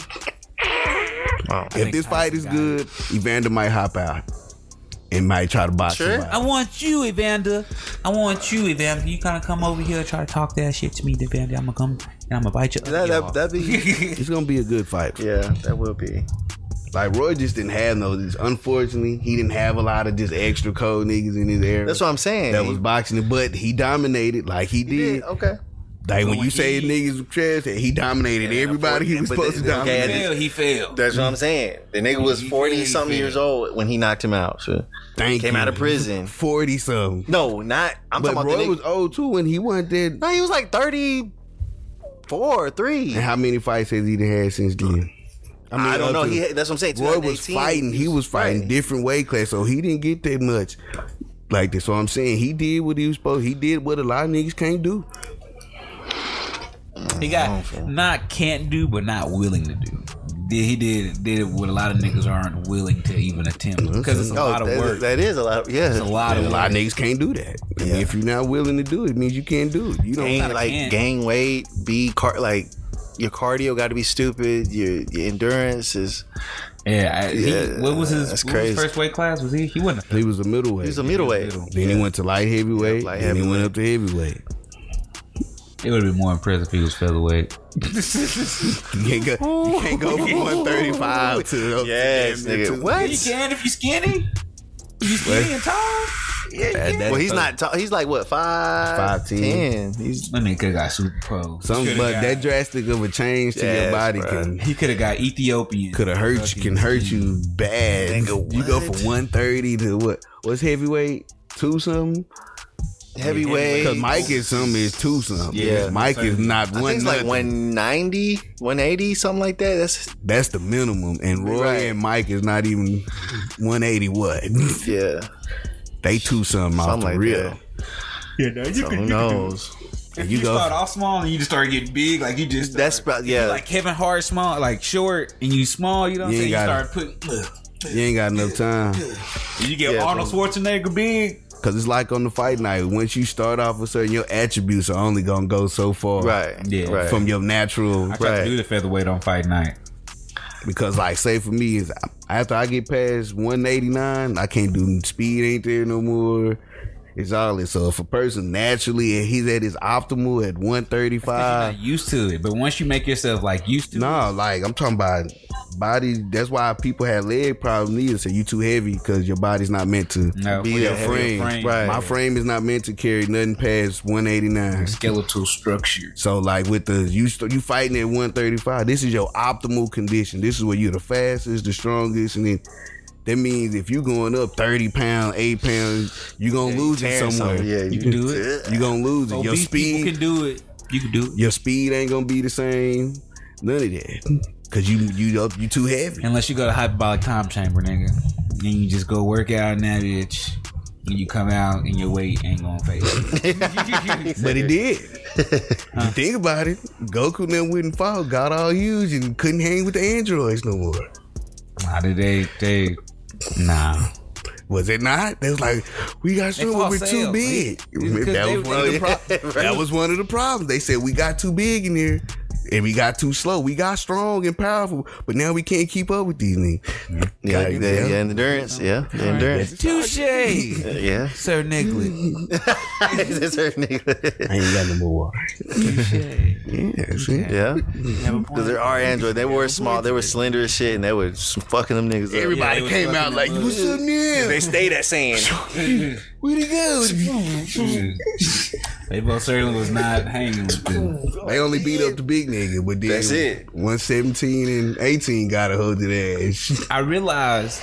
If this fight is good, Evander might hop out and might try to box him I out. want you, Evander. You kind of come over here and try to talk that shit to me, Evander. I'm gonna come and I'm gonna bite you. That'd be, It's gonna be a good fight. yeah, that will be. Like Roy just didn't have unfortunately, he didn't have a lot of just extra cold niggas in his era. That's what I'm saying. That was boxing, but he dominated like he did. Okay. Like when you say niggas were trash, he dominated everybody he was but supposed to dominate. He failed. That's what I'm saying. The nigga was 40 something years old when he knocked him out. So Thank came you. out of prison. 40 something. No, not. I'm But talking about Roy the was nigga. old too when he wasn't dead. No, he was like 34, 3. And how many fights has he had since then? I don't know. up to- That's what I'm saying. Roy was 2018, fighting. He was fighting Right. different weight class, so he didn't get that much like this. So I'm saying he did what he was supposed. He did what a lot of niggas can't do. He got can't do, but not willing to do. He did it what a lot of niggas aren't willing to even attempt because it's a lot of work. That is a lot. Yeah, It's a lot of A lot of work. niggas can't do that. I mean, Yeah. if you're not willing to do it, it means you can't do it. You don't. gain weight. Like your cardio got to be stupid. Your endurance is. What was his? That's What was crazy. his first weight class? Was he? He wasn't. He was a middleweight. He was a middleweight. Then he went to light heavyweight. light Then he went heavyweight. up to heavyweight. It would have been more impressive if he was featherweight. You can't go from 135 to Yes, nigga. What? You can if you skinny. You skinny and tall. Well, he's not tall. He's like what 5'10". He's That nigga got super pro. Something, but that drastic of a change to your Yes, body bruh. He could have got Ethiopian. can hurt you bad. Nigga, You go what? from 130 to what? What's heavyweight? 2 something? heavyweight. Because Mike is 2 something. Yeah. Mike is not I think one it's like nothing. 190, 180, something like that. That's the minimum. And Roy Right. and Mike is not even 180 what? Yeah, They 2 something off something the like real. that. Yeah, no, you So who knows? If you you go- start off small and you just start getting big, like you just That's start- about- yeah. like Kevin Hart small, like short, and you small. You know what I'm You saying? ain't You gotta- start putting. You ain't got enough time. You get Yeah, Arnold Schwarzenegger big. Because it's like on the fight night. Once you start off with certain, your attributes are only going to go so far. Right. Yeah. Right. From your natural. I tried Right. to do the featherweight on fight night. Because, like, say for me, is after I get past 189, I can't do speed, ain't there no more. It's all it. So if a person naturally, and he's at his optimal at You're 135, not used to it, but once you make yourself like used to it, no, like I'm talking about body. That's why people have leg problems. Either so you too heavy because your body's not meant to No, be for your your frame. frame. Right. My frame is not meant to carry nothing past 189. skeletal structure. So like with the you fighting at 135, this is your optimal condition. This is where you're the fastest, the strongest, and then that means if you going up 30 pounds, 8 pounds, you gonna lose it Tearing somewhere. something. Yeah, You can do it. You gonna lose it. Your Obese people speed, can do it. You can do it. your speed ain't gonna be the same. None of that. Cause you too heavy. Unless you go to hyperbolic time chamber, nigga. And you just go work out in that bitch. And you come out and your weight ain't gonna fade. But it did. You think about it, Goku never wouldn't fall, got all huge and couldn't hang with the androids no more. Nah, they nah. Was it not? They was like, we got They strong, fought we're too Cell. big. Because That they- was one of the that was one of the problems. They said we got too big in here. And we got too slow. We got strong and powerful, but now we can't keep up with these niggas. Yeah, God, the endurance. Yeah, the endurance. Touche, Yeah. Sir Nigley. It's her nigga. I ain't got no more water. Yeah, see? Yeah, because there are androids. They were small. They were slender as shit, and they were fucking them niggas. Up. Everybody came out like, what's up now? They stayed at saying. Where'd he go? They both certainly was not hanging with them. They only beat up the big nigga, but then That's it. 117 and 18 got a hold of that ass. I realized,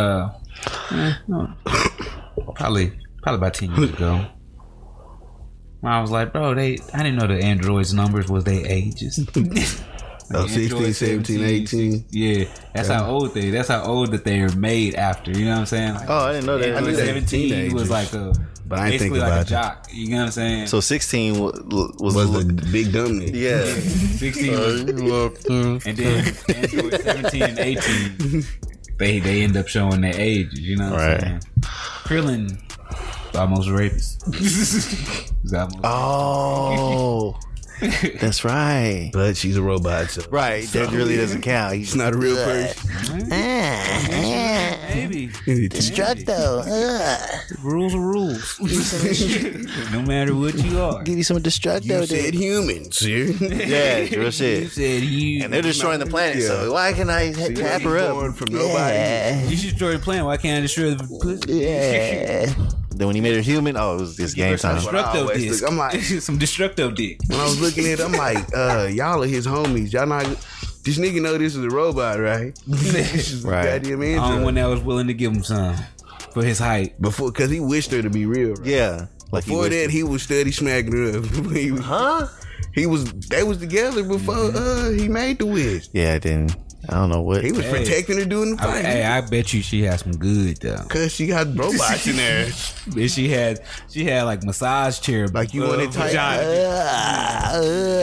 probably about 10 years ago, when I was like, bro, I didn't know the androids' numbers was their ages. Oh, 16, 17, 18. Yeah, that's how old that they're made after. You know what I'm saying? Like, Oh, I didn't know that. Android I knew that 17 teenagers. was like a But I ain't think basically like a about it. jock. You know what I'm saying? So 16 was the big dumb nigga. yeah. 16 was, and then Android 17 and 18, they end up showing their ages. You know what I'm saying? Krillin almost a rapist. He's almost Oh, that's right. But she's a robot, so Right, that really doesn't count. it's not a real person. maybe. Destructo. Rules are rules. No matter what you are. Give you some You Destructo. said humans, yeah. Yeah, real You shit. said you. And they're destroying the planet, Yeah. so why can I tap her Born up? from nobody. You should destroy the planet. Why can't I destroy the pussy? Yeah. Then when he made her human, oh, it was just game time. what I Destructo always disc. look. I'm like- some destructo dick. When I was looking at it, I'm like, y'all are his homies. Y'all not. This nigga know this is a robot, right? This is a Right. goddamn Only android. one that was willing to give him some for his height. Before, because he wished her to be real. Right? Yeah. Like Before wished that, it. he was steady smacking her up. He was- Huh? They was together before he made the wish. Yeah, then I don't know what. He was Hey. protecting her during the fight. I bet you she had some good though. Cause she got robots in there. And she had like massage chair, Like you want it tight. vagina.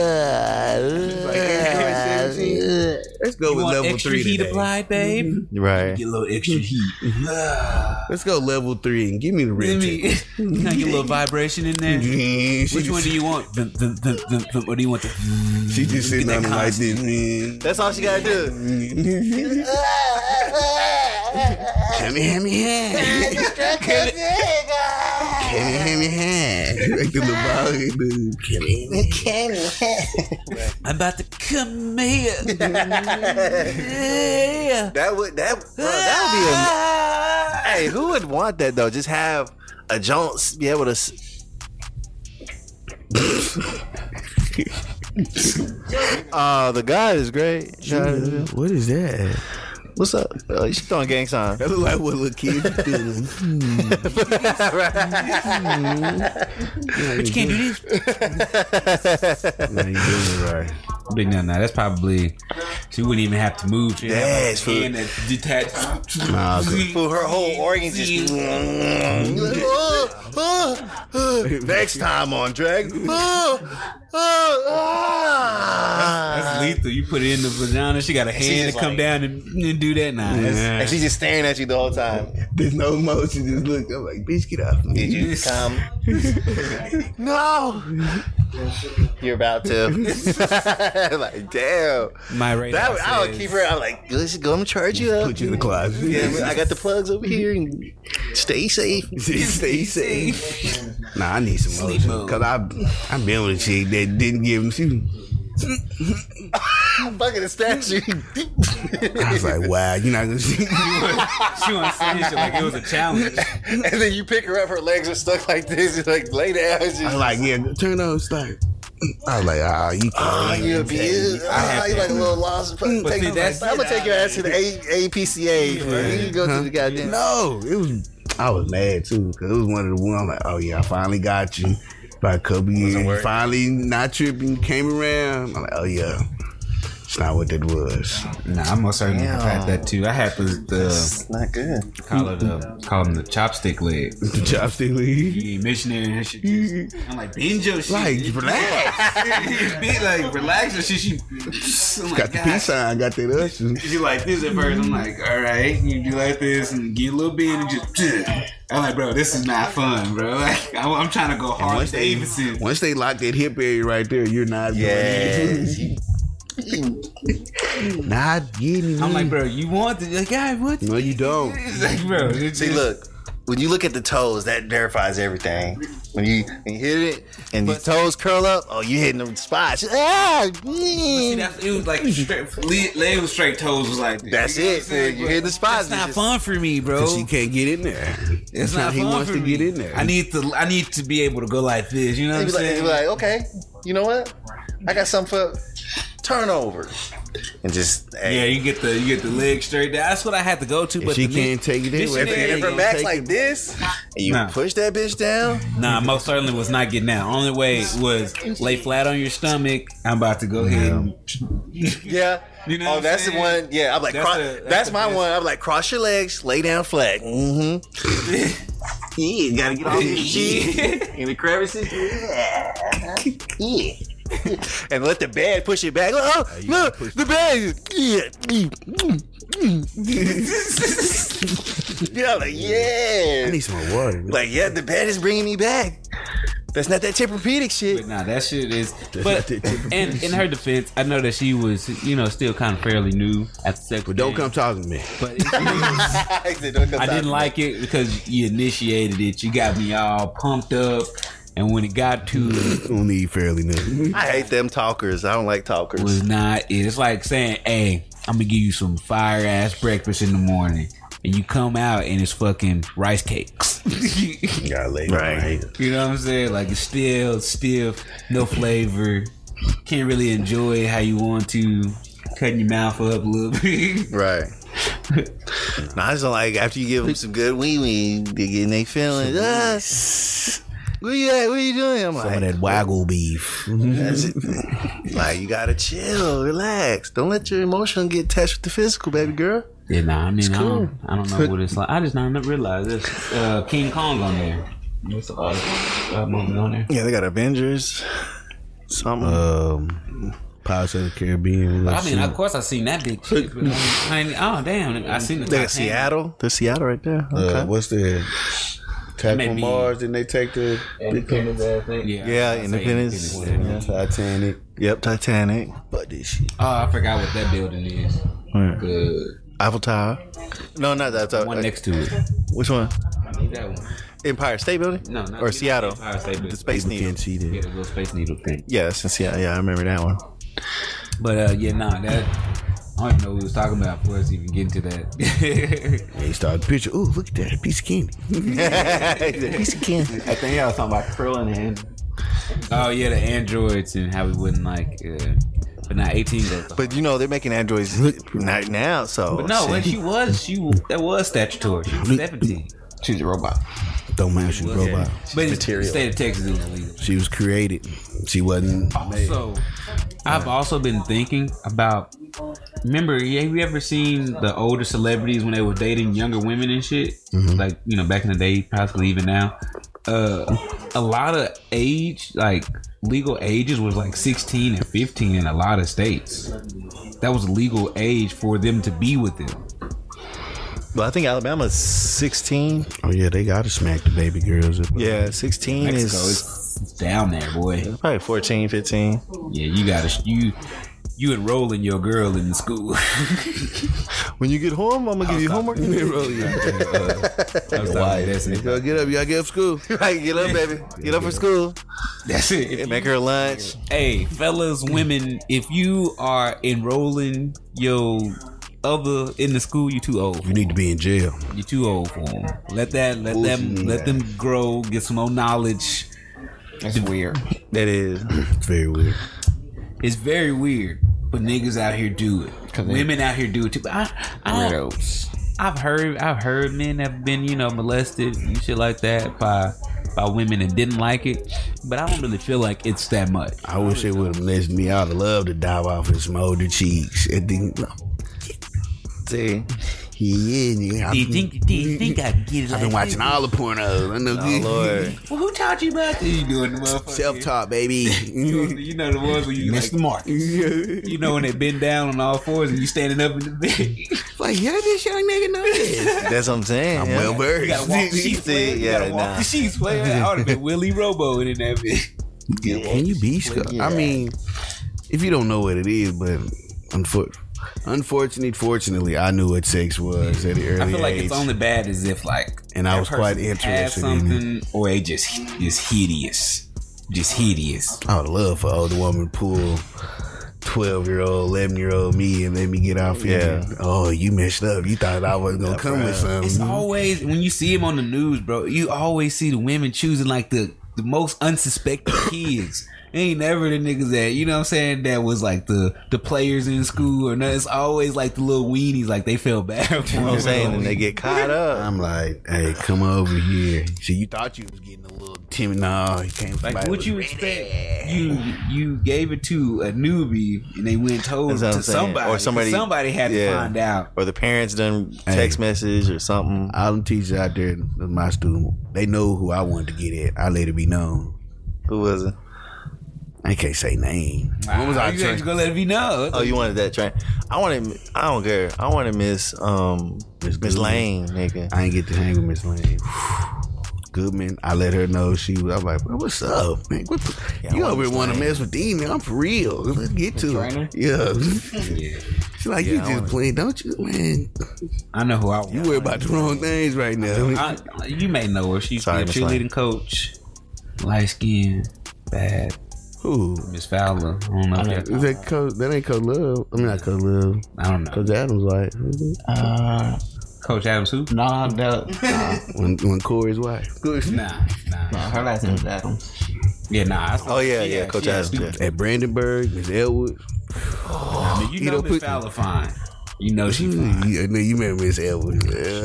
Let's go You with want level extra 3 heat today. applied, babe? Right. Get a little extra heat. Let's go level 3 and give me the Let red me ticket. can I get a little vibration in there. Which one do you want? Or do you want the? She just sitting Get on that him like constant. this, man. That's all she gotta do. Hammy, hammy, hand. Hammy, hammy, hand. Like the little ball, dude. Hammy, I'm about to come here. Yeah. That would be a. Hey, who would want that though? Just have a Jones be able to. The guy is great. What is that? What's up? She's throwing gang signs. That look like what little kids doing. But you can't do this. No, you doing it right. Big no, that's probably. She wouldn't even have to move. She Yes, have like a hand that detached. Nah, good. For her whole organs just. Next time on Drag. That's lethal. You put it in the vagina. She got a hand just to come like- down and do that. Nah, that's, And she's just staring at you the whole time. There's no emotion. Just look. I'm like, bitch, get off me. Did you come? No. You're about to. Like, damn. my radar That I would says- keep her. I'm like, let's go. I'm gonna charge you up. Put you in the closet. Yeah, I got the plugs over here. And stay safe. Stay safe. Nah, I need some motion. Cause I've been with a chick that didn't give him shoes. I'm fucking a statue. I was like, wow, you're not gonna see. She want to say shit like it was a challenge. And then you pick her up. Her legs are stuck like this. You're like, lay down. It's I was just, like, yeah, turn on start. I was like, you can. you abuse. You like a little lost. I'm But see, that's- gonna take your ass to the APCA. Bro. You can go to the goddamn. No, it was. I was mad too because it was one of the ones. I'm like, oh yeah, I finally got you. By a couple years, finally not tripping, came around. I'm like, oh yeah, it's not what that was. Nah, I most certainly have had that too. I had the It's not good. call them the chopstick leg. The chopstick lead. Yeah, missionary and that shit. Just, I'm like, bend your shit. Like, relax. Be like, relax and shit. She I'm like, Got the peace sign, got that usher. She like this at first. I'm like, all right, you do like this and get a little bit and just. I'm like, bro, this is not fun, bro. Like, I'm trying to go hard. Once they lock that hip area right there, you're not Yes. not getting. I'm like, bro, you want the like, God, what? no, you don't. It's like, bro, it's See, look. When you look at the toes, that verifies everything. When you hit it and your toes curl up, oh, you hitting the spots. See, it was like straight, leg was straight, toes was like this. That's You know what it. I'm saying? You hit the spots. It's not fun for me, bro. She can't get in there. It's not he fun wants for to me. get in there. I need to be able to go like this. You know what I'm You be saying? like, okay, you know what? I got something turnover, and just Yeah, you get the leg straight down. That's what I had to go to. If But she the can't take it in, if her back's like this, and you Nah. push that bitch down. Nah, most certainly was not getting down. Only way was lay flat on your stomach. I'm about to go ahead and Yeah. You know what I'm that's saying? the one. Yeah, I'm like, that's my best. one. I'm like, cross your legs, lay down flat. Mm-hmm. Yeah, gotta get all this shit in the crevices. Yeah. And let the bed push it back. Oh, look, the bed. Yeah, like, yeah. I need some more water. Like, yeah, the bed is bringing me back. That's not that Tempur-Pedic shit. But nah, that shit is. But and in her defense, I know that she was, still kind of fairly new at the sex. But don't game. come talking to me. But I I didn't like it because you initiated it. You got me all pumped up, and when it got to it, Don't need fairly new. I hate them talkers. I don't like talkers. was not it. It's like saying, "Hey, I'm gonna give you some fire ass breakfast in the morning," and you come out and it's fucking rice cakes. You gotta lay Right. You know what I'm saying? Like it's still stiff, no flavor. Can't really enjoy it how you want to. Cutting your mouth up a little bit. Right. I just don't like after you give them some good wee, they get in their feelings. Where you at? What you doing? I'm Some like, of that waggle beef. that's it. Like, you gotta chill, relax. Don't let your emotion get attached with the physical, baby girl. Yeah, nah, I mean, cool. I don't know what it's like. I just not realized there's King Kong on there. There's a lot of movies on there. Yeah, they got Avengers. Something. Pirates of the Caribbean. But I mean, of course, I seen that big shit. But oh damn, I seen the they got Titanic. Seattle. There's Seattle right there. Okay. What's the Attack Maybe- on Mars? Didn't they take the Independence, I think. Yeah, I'd say Independence. Independence. Titanic? Yep, Titanic. But this shit. Oh, I forgot what that building is. Where? The Eiffel Tower. No, not that. one next to it. Which one? I need that one. Empire State Building? No, not Or Seattle. Empire State Building. The Space People Needle. can't see Yeah, that. the little Space Needle thing. Yeah, it's in Seattle. Yeah, I remember that one. But that I don't even know what we was talking about before us even getting to that. Yeah, he started the picture. Ooh, look at that. A piece of candy. Piece of candy. I think I was talking about curling and Oh yeah, the androids and how we wouldn't like. But now 18 goes. But you know they're making androids right now, so. But no, when she that was statutory. She was 17. she's a robot. Don't matter. She was a robot. But in the Material. state of Texas, it was illegal. She was created. She wasn't made. Also, I've also been thinking about. Remember, have you ever seen the older celebrities when they were dating younger women and shit? Like, back in the day, possibly even now. A lot of age, like legal ages, was like 16 and 15 in a lot of states. That was legal age for them to be with them. Well, I think Alabama's 16. Oh yeah, they gotta smack the baby girls up. Yeah, 16 Mexico is is down there, boy. probably 14, 15. Yeah, you gotta you enrolling your girl in school. When you get home, I'm gonna give you homework. Why? You gotta get up. You gotta get up school. Right, get up, baby. Get up for school. That's it. And make her lunch. Hey, fellas, women, if you are enrolling your other in the school, you too old. You need to be in jail. You too old for them. Let them grow, get some more knowledge. That's weird. That is. It's very weird. It's very weird, but niggas out here do it. Women out here do it too. But I don't, I've heard men have been molested and shit like that by women and didn't like it, but I don't really feel like it's that much. I wish they would have listened to me. I'd have loved to dive off in some older cheeks. And then, See, Do you think I can get it? I've been watching all the pornos. I know oh Lord, Well, who taught you about this? You doing the motherfucker? self-taught, baby. You know the ones where you Missed the mark. you know when they bend down on all fours and you standing up in the bed. Like, yeah, this young nigga know this. that's what I'm saying. I'm yeah. well versed. You gotta walk the sheets, player. You gotta walk the sheets, player. I would have been Willie Robo in that bitch. Can you be scar? I mean, if you don't know what it is, but fortunately, I knew what sex was at an early I feel like age. it's only bad as if like And I that was quite person had interested in something or it just is hideous. Just hideous. I would love for an older woman to pull 12-year-old, 11-year-old me and let me get out. Yeah. Oh, you messed up. You thought I was gonna come with something. It's always when you see him on the news, bro. You always see the women choosing like the most unsuspecting kids. ain't never the niggas that, you know what I'm saying, that was like the players in school or nothing. It's always like the little weenies, like they feel bad for You know what I'm saying? And they get caught up. I'm like, hey, come over here. So you thought you was getting a little timid. No, he came from like what you expect. You gave it to a newbie and they went and told to somebody. Or somebody had to find out. Or the parents done text message or something. All them teachers out there, my student, they know who I wanted to get at. I let it be known. Who was it? I can't say name. What was I you just gonna let it be known? Oh, you wanted that train? I don't care. I wanted Miss Lane, nigga. I ain't get to hang with Miss Lane. Goodman, I let her know she was. I was like, well, what's up, man? You over here want to mess with these, man? I'm for real. Let's get to it. Yeah. She's like, you just playing, don't you, man? I know who I want. You worry about the wrong things right now. You may know her. She's a Miss cheerleading coach. Light skin, bad. Who? Miss Fowler. I don't know. Is that Coach? That ain't Coach Love. I mean, not Coach Love. I don't know. Coach Adams, like. Coach Adams who? Nah. When Corey's wife. Nah. Her last name is Adams. Yeah, nah. Oh yeah, Coach Adams. Yeah. At Brandenburg, Miss Elwood. I mean, you know Miss Fowler fine. You know she fine. I know you met Miss Elwood.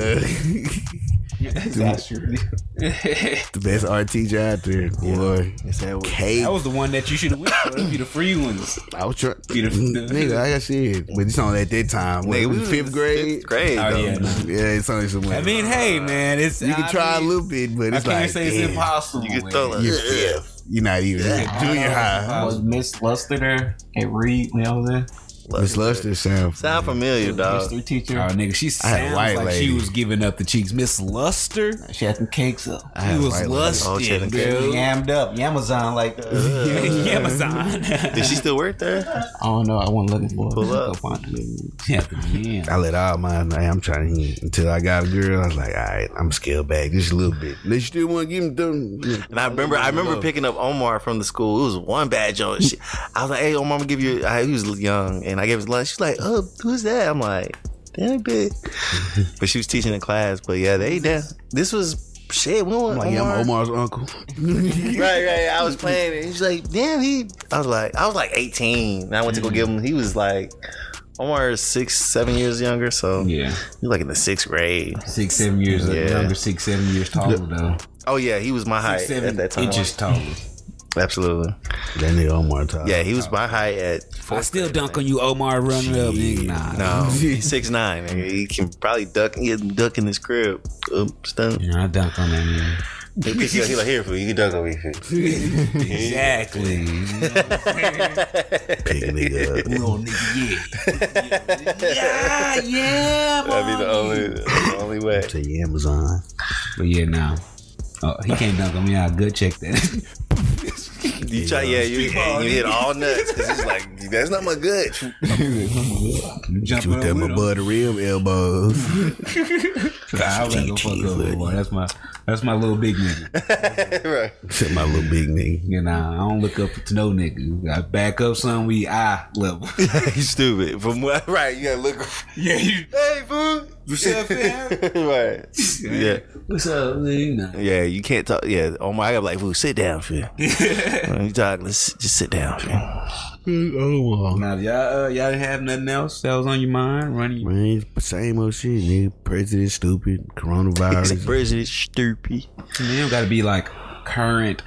That's true. The best art teacher out there, boy. That was the one that you should have went for. That'd be the free ones. I was trying. Nigga, like I said, but it's only at that time. Nigga, we was fifth grade. Oh yeah, it's only somewhere. I mean, hey man, it's you can try a little bit, but it's I can't say it's impossible. You can throw You're fifth. You're not even junior high. Was Miss Luster there at Reed when I was there? Miss Luster sound familiar, dog. History teacher. Oh, nigga, she sounds like she was giving up the cheeks. Miss Luster? She had some cakes up. She was lusting, dude. Yammed up. Yamazon like Yamazon. Did she still work there? I don't know. I wasn't looking for her. Pull up. Yeah. I let all mine. I'm trying to hit until I got a girl. I was like, all right, I'm scale back just a little bit. They still want to give them. And I remember picking up Omar from the school. It was one bad joke. I was like, hey, Omar, I'm gonna give you. He was young, and I gave his lunch. She's like, oh, who's that? I'm like, damn big. But she was teaching in class. But yeah, this was shit. We went like, I'm Omar's uncle. right. I was playing it. He's like, damn, I was like 18. And I went to go give him. He was like, Omar is 6-7 years younger, so yeah, he's like in the 6th grade. 6-7 years younger, 6-7 years taller though. Oh yeah, he was my height at that time. Inches taller. Absolutely. That nigga Omar taller. Yeah, he was my height at. I still dunk on you, Omar. Running up, nigga. No, he's 6'9". He can probably duck in his crib. Stun. Yeah, I dunk on that man. He's like, here for you. You can dunk on me. Exactly. Pick a nigga up. Little nigga, yeah. That'd be the only way. To Amazon. But yeah, now he can't dunk on me. I good check that. You try, you hit all nuts because he's like, that's not my good. Shoot that my butt rim elbows. I was like, go fuck up, boy. That's my little big nigga. Right. That's my little big nigga. You know, I don't look up to no nigga. I back up some, we eye level. You stupid. From what? Right, you gotta look. Yeah, hey, fool. What's up, fam? Right. Yeah. What's up, nigga? Yeah, you can't talk. Yeah, Omar, I gotta be like, fool, sit down, fam. When you talk, let's just sit down, fam. Now, y'all didn't have nothing else that was on your mind? Man, same old shit, nigga. President stupid. Coronavirus. President stupid. Man, you gotta be like current,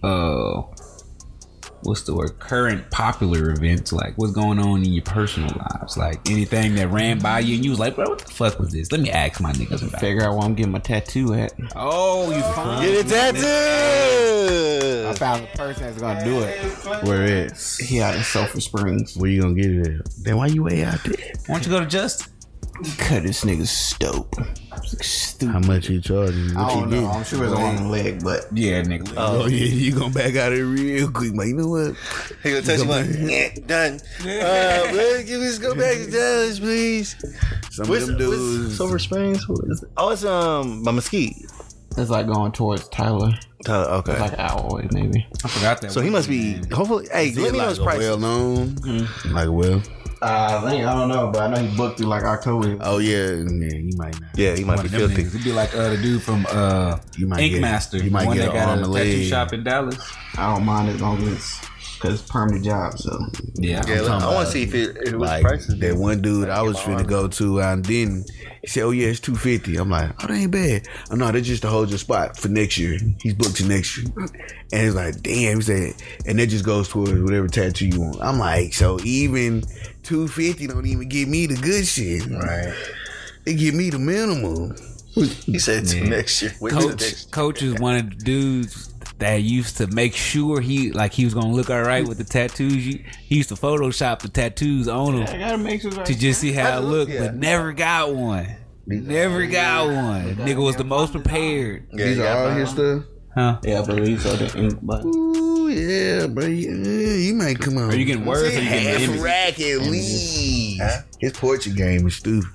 what's the word? Current popular events, like what's going on in your personal lives, like anything that ran by you and you was like, bro, what the fuck was this? Let me ask my niggas about. Figure out where I'm getting my tattoo at. Oh, you found Get a tattoo. I found the person that's gonna do it. Where is? He out in Sulphur Springs. Where you gonna get it at? Then why you way out there? Why don't you go to Justin? Cut this nigga's dope. Stupid. How much you charging? I don't know. I'm sure it's on the leg, but yeah, nigga. Oh yeah, you gonna back out of it real quick, man. You know what? He gonna touch you like, done. Let's go back to Dallas, please. Some of them dudes. Sulphur Springs. Oh, it's by Mesquite. it's like going towards Tyler. Okay. It's like an hour away, maybe. I forgot that. So he must be. Hopefully, hey, let me know his price. Well known, like well. I don't know, but I know he booked through like October. Oh yeah, he might not. Yeah, he might be filthy. It'd be like the dude from Ink Master. You might one get that got on a the tattoo leg. shop in Dallas. I don't mind as long as it's because it's permanent job. So Yeah, Yeah, I want to see if it was Like prices. that one dude I was finna go to and then he said, "Oh yeah, it's $250." I'm like, "Oh, that ain't bad." Oh no, that's just to hold your spot for next year. He's booked to next year, and it's like, damn. He said, and that just goes towards whatever tattoo you want. I'm like, so even $250 don't even give me the good shit. Right. It give me the minimum. He said to next year. Wait till next Coach is one of the dudes that used to make sure he was gonna look all right with the tattoos. He used to Photoshop the tattoos on him I gotta make sure to just see how it looked, yeah. but never got one. Never got one. Nigga was the most prepared. Yeah, These you are gotta all find his stuff. Huh? Yeah, I believe so. The ink, but Ooh, yeah, bro. You might come on. Are you getting worse or you getting half images? rack at least. His portrait game is stupid.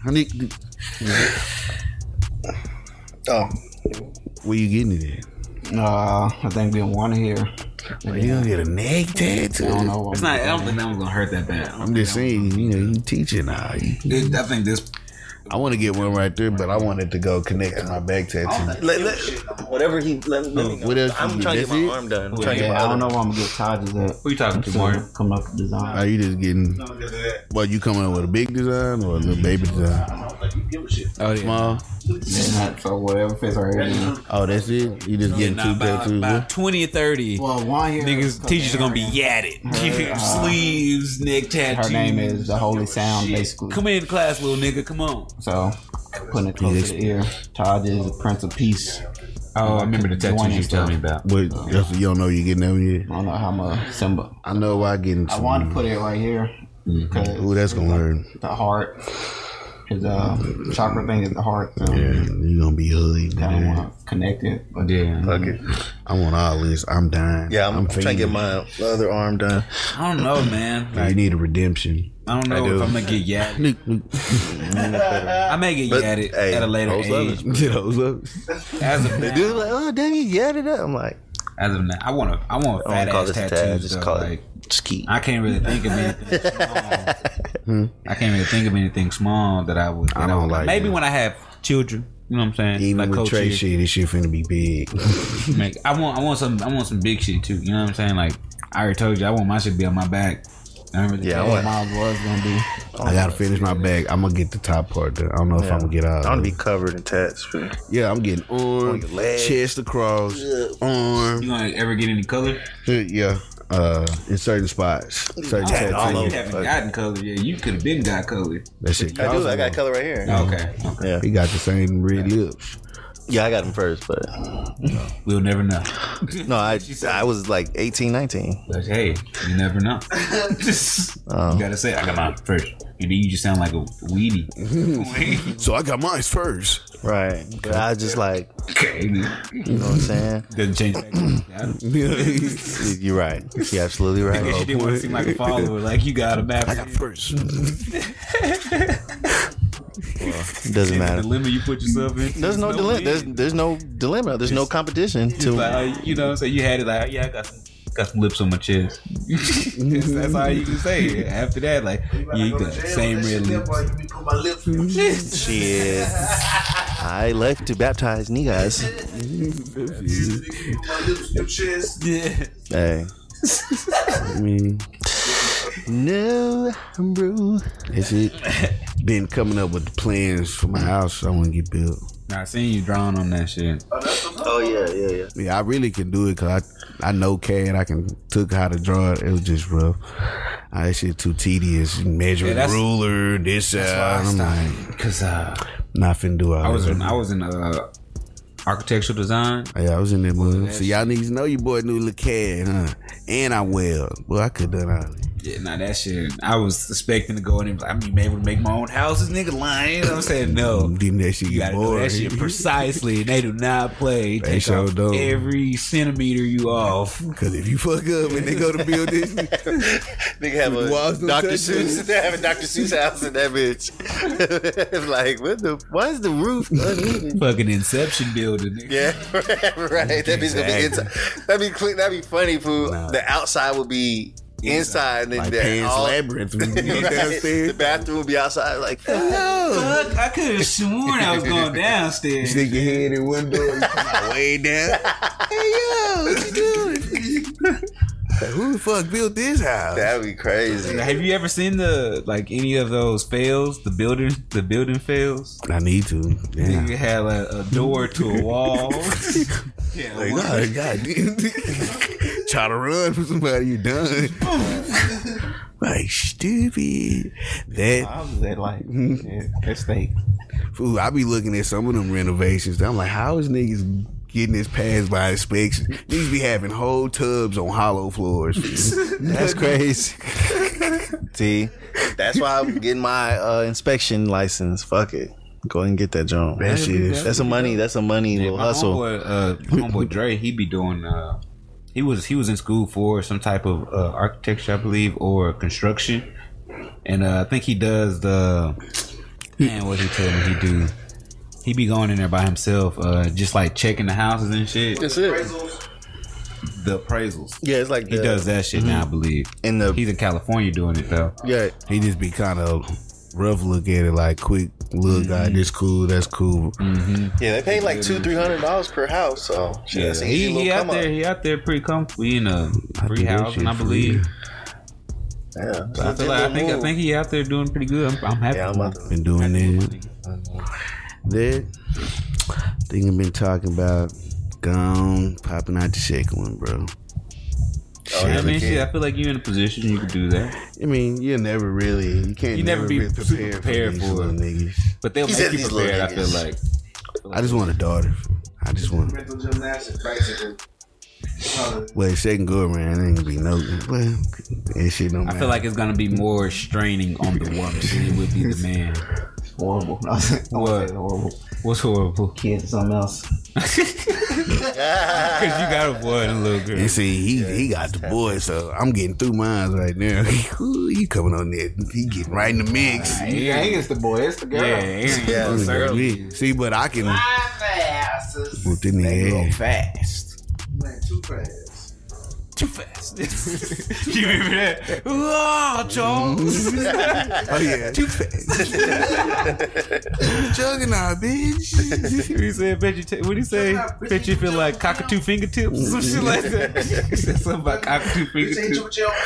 Oh, Where you getting it at? I think we want to hear. Are you gonna get a neck tattoo? I don't know. It's not. I don't think that one's gonna hurt that bad. I'm just saying, you teaching now. I think this. I want to get one right there, but I want it to go connect to my back tattoo. whatever he let me know. What else I'm you trying to get? get my That's arm done. I'm trying to get Yeah, my I don't know other. where I'm gonna get charges at. Who you talking to, Martin? Come up with design. Are you just getting? What you coming up with a big design or a little baby design? Oh yeah. Small. Yeah, so whatever fits right here. Oh, that's it. You just getting two tattoos? About 20 or 30 Well, one here. niggas, teachers are gonna be yadded. Sleeves, neck tattoos. Her name is the Holy Sound, basically. Come in class, little nigga. Come on. So putting it close to the ear. Taj is the Prince of Peace. Oh, I remember the Joining tattoos you stuff. told me about. But that's what you don't know you getting them yet. I don't know how much symbol. I know why I getting. I want to put it right here. Because Ooh, that's gonna hurt. the heart. His chakra thing is the heart. So Yeah, you gonna be hood. kind of Man. want to connect it. But Yeah. Fuck it. I want all this. I'm dying. Yeah, I'm trying to get fiending. my other arm done. I don't know, man. I need a redemption. I don't know I do. if I'm gonna get yadded. I may get But, yadded hey, at a later hoes love age. it. Those up. As of They now, do like, oh damn, you added up. I'm like, as of now, I want I don't fat call ass this a tattoos. tag. Just though. call Like, it ski. I can't really think of anything small. I can't really think of anything small that I would. I don't like maybe that. when I have children. You know what I'm saying? Even like with Coach Trey here. shit, this shit finna be big. Like, I want some big shit too. You know what I'm saying? Like I already told you, I want my shit to be on my back. I don't really Yeah, care. I want. Miles was going to be. I gotta finish my bag. I'm gonna get the top part done. I don't know if I'm gonna get out. I want to be covered in tats. Yeah, I'm getting arm, your leg. chest across, arm. You gonna ever get any color? Yeah, in certain spots, certain all You over. tattoos. haven't gotten color yet. You could have been got color. That shit. I do. I got color right here. Okay. Yeah, He got the same red lips. yeah, I got them first, but We'll never know. no, I was like 18, 19. But hey, you never know. You gotta say, I got mine first. And then you just sound like a weedy. So I got mine first. Right, but I just like, Okay. you know what I'm saying. Doesn't change back. You're right. You're absolutely I right. guess you didn't want to seem like a follower. Like you got a map. I got first. It doesn't The matter. dilemma you put yourself in. There's no dilemma. There's no dilemma. There's no competition. It's like, you know, so you had it like, yeah, I got some lips on my chest. That's all you can say. After that, like, yeah, you got same red lips. Shit. I left to baptize niggas. Yeah. Hey. I mean, No, bro. that's it. Been coming up with the plans for my house. I want to get built. I seen you drawing on that shit. Oh yeah. Yeah, I really can do it because I know CAD. I can took how to draw it. It was just rough. That shit too tedious. Measuring that's- ruler, this out. I'm like, Because not finna do all I was that. in architectural design. Yeah, I was in that mother. So y'all niggas know your boy knew little CAD, huh? And I weld. Well, I could done all that. Yeah, nah, that shit. I was expecting to go in and be like, I'm able to make my own houses, nigga. Lying. You know what I'm saying? No. Didn't that shit You get gotta do bored? that shit precisely. And they do not play. They Take sure off don't. every centimeter you off. Because if you fuck up and they go to build this, Nigga have a Walls don't Dr. touch Seuss. They have a Dr. Seuss house in that bitch. It's like, what the? Why is the roof uneven? Fucking Inception building, nigga. Yeah, right. That bitch gonna be inside. That'd be funny, fool. The outside would be inside, and then like the Pan's all, Labyrinth, when you get right, downstairs. the bathroom would be outside. Like, Fuck, I could have sworn I was going downstairs. Stick your head in one door, you come out way down. Hey yo, what you doing? Like, who the fuck built this house? That'd be crazy. Have you ever seen any of those fails? The building fails. I need to. Yeah. You had a door to a wall. Yeah, Like, God, try to run from somebody, you done. Like, stupid. That I was at like estate. fool, I be looking at some of them renovations. I'm like, how is niggas getting this passed by inspection? Niggas be having whole tubs on hollow floors. That's crazy. See, that's why I'm getting my inspection license. Fuck it. Go ahead and get that joint. That shit is. That's a money little my hustle. homeboy Dre, he be doing. He was in school for some type of architecture, I believe, or construction, and I think he does the. Man, what he told me he do? He be going in there by himself, just like checking the houses and shit. That's it. The appraisals. Yeah, it's like He does that shit now, I believe. He's in California doing it though. Yeah, He just be kind of rough look at it, like quick look, this cool, that's cool. yeah. They pay like $200-300 per house. So shit, Yeah, that's an easy he little out come up. there. He out there pretty comfortable. He in a free do that housing, shit I for believe. Yeah, So I think he out there doing pretty good. I'm happy. Yeah, I'm for about him. to. Been doing it. That thing I've been talking about, gone, popping out the second one, bro. I mean, shit, I feel like you're in a position you could do that. I mean, you can't You never be really super prepared these for little it. niggas. But they'll He make said you these little prepared. I feel niggas. like. I just want a daughter. I just want. Mental gymnastics, basically. Well, second go around, ain't gonna be no. Well, that shit don't matter. I feel like it's gonna be more straining on the woman than it would be the man. Horrible. No, What? horrible. What's horrible? Kids or something else. Because you got a boy and a little girl. And see, he got the boy, so I'm getting through mine right now. He coming on there. He getting right in the mix. Yeah, it's the boy. It's the girl. Yeah, it's early. See, but I can fast. whoop in the They grow head. fast. Man, too fast. Too fast. You remember that? Oh, Charles. Oh yeah, too fast. Juggernaut, bitch. He said, what he say? Bet you feel like cockatoo fingertips or some shit like that. He said something about cockatoo You say fingertips. you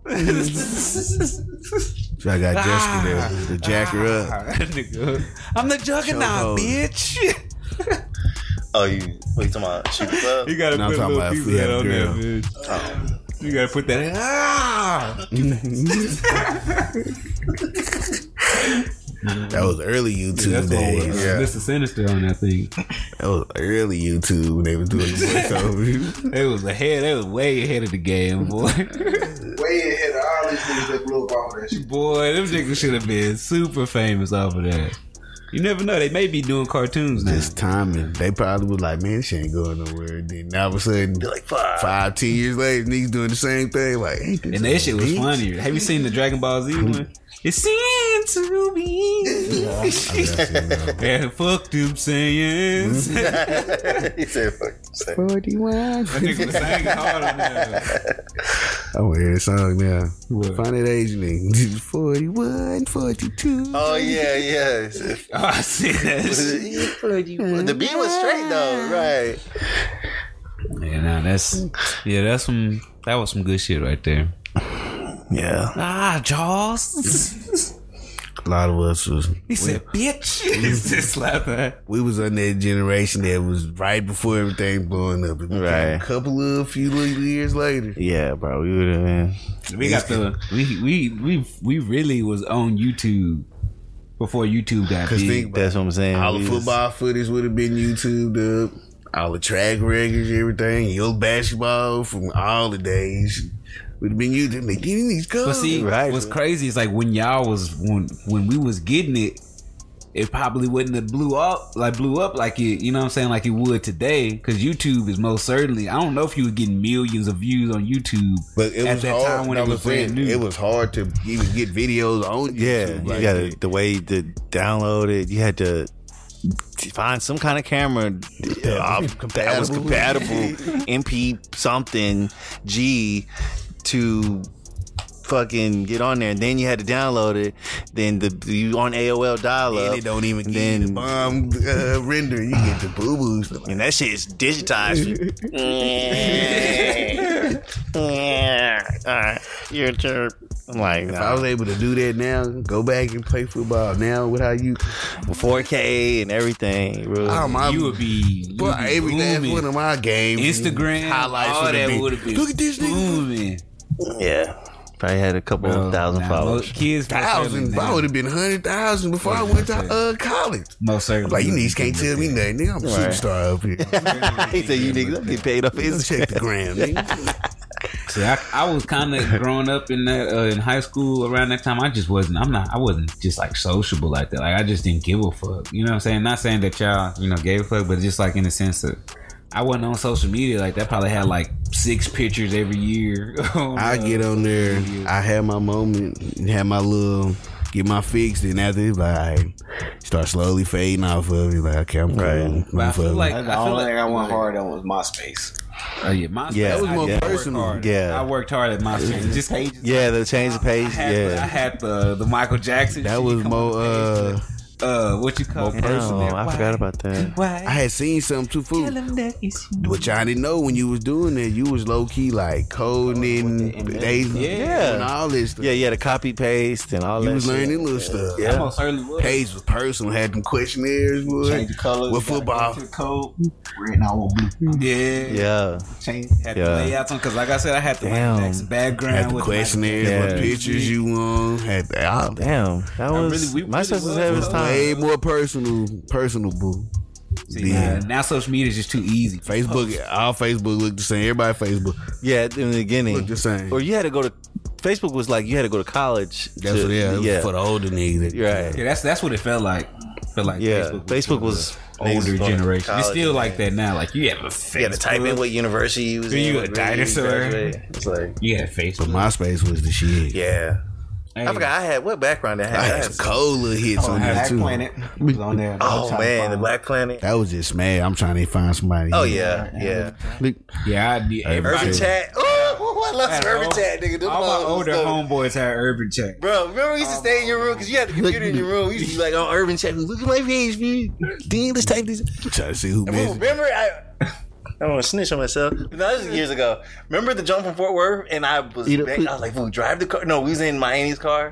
pimp. So I got Jessica to jack her up. Nigga, I'm the juggernaut, bitch. Oh, what you talking about? Shoot the club? You gotta No, I'm put a talking little about piece if we of that had a on there, girl. bitch. You gotta put that in. That was early YouTube That's what days. was Mr. Sinister on that thing. That was early YouTube when they was doing the voiceover. They was ahead. They was way ahead of the game, boy. Way ahead of all these niggas that blew up off that shit. Boy, them niggas should have been super famous off of that. You never know. They may be doing cartoons now. This timing, they probably was like, man, this shit ain't going nowhere. Then all of a sudden, like 5-10 years later, niggas doing the same thing. Like, ain't this And that shit was bitch? funnier. Have you seen the Dragon Ball Z one? It seems to me. And fuck them sayings. He said, "Fuck." 41. That nigga was singing hard on that. I want to hear the song now. What? Find that age nigga. 41, 42. Oh yeah. Oh, I see that shit. The beat was straight though, right? Yeah, nah, that was some good shit right there. Yeah. Ah, Jaws. A lot of us was. He said, bitch. He's just like that. We was on that generation that was right before everything blowing up. It became Right. A few little years later. Yeah, bro. We would have been. We got we really was on YouTube before YouTube got Cause big. think about That's what I'm saying. all the We was- football footage would have been YouTubed up. All the track records, everything. Your basketball from all the days would have been YouTubed. They getting these But cars. see, Right. what's crazy is like when y'all was when we was getting it, it probably wouldn't have blew up like it, you know what I'm saying, like it would today. Because YouTube is most certainly, I don't know if you were getting millions of views on YouTube, But it at was that hard time when it was brand new. It was hard to even get videos on YouTube. Yeah, like you got that. the way to download it. You had to find some kind of camera that was compatible, MP something G to fucking get on there, and then you had to download it. Then you on AOL dial-up. And it don't even get the bomb render. You get the boo-boos. And that shit is digitized. Alright, your turn. I'm like, if I was able to do that now, go back and play football now with how you 4K and everything, bro. You would be every last one of my games, Instagram highlights, all that would have been. Look at this booming. Yeah, probably had a couple thousand followers. Kids, thousands. I would have been 100,000 before I went to college. Most certainly. Like, you niggas can't tell me nothing. Nigga, I'm a superstar up here. He said, "You niggas get paid off Instagram." Check the gram, nigga. See, I was kind of growing up in that in high school around that time. I wasn't just like sociable like that. Like, I just didn't give a fuck. You know what I'm saying? Not saying that y'all, gave a fuck, but just like in the sense that I wasn't on social media like that. Probably had like 6 pictures every year. I get on there. I have my moment, have my little, get my fix, and after it's like, start slowly fading off of it. Like, okay, I'm cool. But I feel like the only thing I went hard on was MySpace. Oh yeah, MySpace. Yeah, that was more personal. I worked hard at MySpace. Just pages. Yeah, the change the page. I had the Michael Jackson. That was more what you call it? I forgot about that. I had seen something too, fool. What y'all didn't know when you was doing that, you was low key like coding and all this stuff. Yeah, you had to copy paste and all that. You was shit. learning little stuff. Yeah, most certainly was. Page was personal, had them questionnaires. Change the colors. With football. To the code. Red now on blue. Yeah. Change. Had the layouts on because, like I said, I had the background. Had the with questionnaires, what pictures you want. Had all. Damn, that was MySpace was having its time. Way more personal, boo. See, now social media is just too easy. Facebook, all Facebook look the same. Everybody Facebook. Yeah, in the beginning, look the same. Or you had to go to Facebook was like you had to go to college. That's what it was for the older niggas. Right. Yeah, that's what it felt like. Facebook was older generation. College, it's still like that now. Like you have a Facebook. You had to type in what university you was in. You a dinosaur. It's like you had Facebook. But MySpace was the shit. Yeah. Hey. I forgot I had what background I had. I had some cold little hits on there Black too. Planet was on there. Oh man, the Black Planet. That was just mad. I'm trying to find somebody. Oh yeah. Everybody. Urban Chat. Oh, I love Urban Chat, nigga. All my older homeboys had Urban Chat. Bro, remember we used to stay in your room because you had the computer in your room. We used to be like on Urban Chat. Look at my page, man. Damn, let's type this. I'm trying to see who missed. Remember, I don't want to snitch on myself. But no, this was years ago. Remember the jump from Fort Worth? And I was like, "Fool, drive the car." No, we was in Miami's car.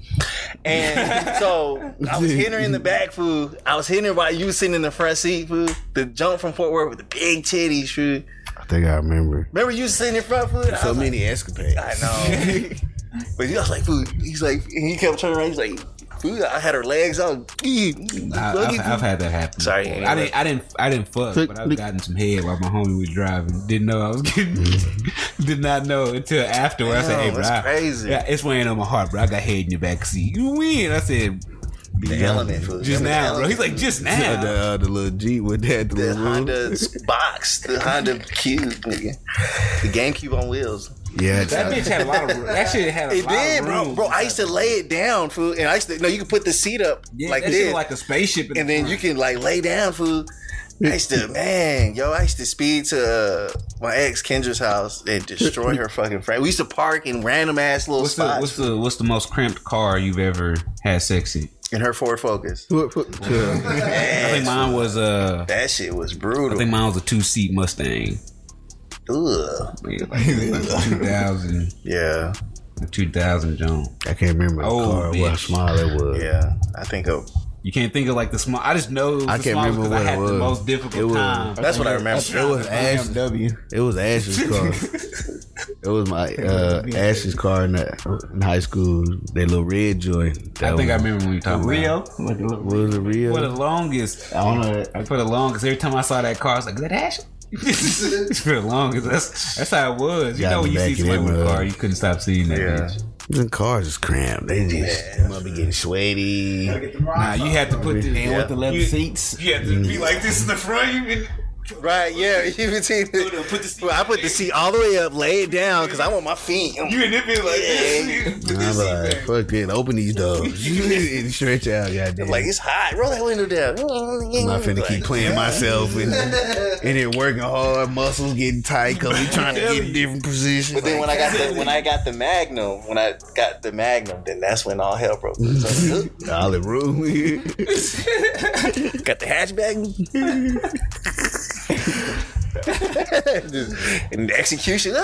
And so I was hitting her in the back, food. I was hitting her while you was sitting in the front seat, food. The jump from Fort Worth with the big titties, food. I think I remember. Remember you was sitting in front, food? So many escapades. I know. But he was like, food. He's like, and he kept turning around. He's like, food. I had her legs on. I've had that happen. Sorry, before. I didn't fuck, but I've gotten some head while my homie was driving. Didn't know I was getting. Did not know until afterwards. I said, "Hey, bro, that's crazy. Yeah, it's weighing on my heart, bro. I got head in your back seat. You win." I said, The element, food. Just now, bro. He's like, just now. The little Jeep with that. The Honda box, the Honda Cube, nigga. The GameCube on wheels. Yeah, that bitch had a lot of room. That shit had a lot of room. Bro. I used to lay it down, fool, and I used to. No, you could put the seat up like that this, shit like a spaceship, and then you can like lay down, fool. I used to speed to my ex Kendra's house and destroy her fucking friend. We used to park in random ass little spots. What's the most cramped car you've ever had sex in? In her Ford Focus. I think mine was that shit was brutal. I think mine was a 2-seat Mustang. Ugh. Like 2000. Yeah. 2000 John. I can't remember the car, what small it was. Yeah. I think of. You can't think of like the small. I just know it was I can't remember what I had it was. The most difficult time. That's what I remember. It was BMW. It was Ash's car. It was my Ash's car in high school. That little red joint. I think I remember when you talking Rio. about was it Rio? For the longest, I don't know. For the longest, every time I saw that car, I was like, "Is that Ash?" For the longest, that's how it was. You know, when you see somebody with a car, you couldn't stop seeing that bitch. The cars is cramped. They just might be getting sweaty. Nah, you had to put And with the leather seats. You had to be like this in the front. Right, yeah. You can see I put the seat all the way up, lay it down, because I want my feet. You and it be like, I'm like, fuck it, open these doors and stretch out, goddamn. Like, it's hot. Roll that window down. I'm not finna keep playing myself and it working hard, muscles getting tight because we trying to get in different positions. But then when I got the Magnum, then that's when all hell broke loose. All in room. Got the hatchback. And the execution.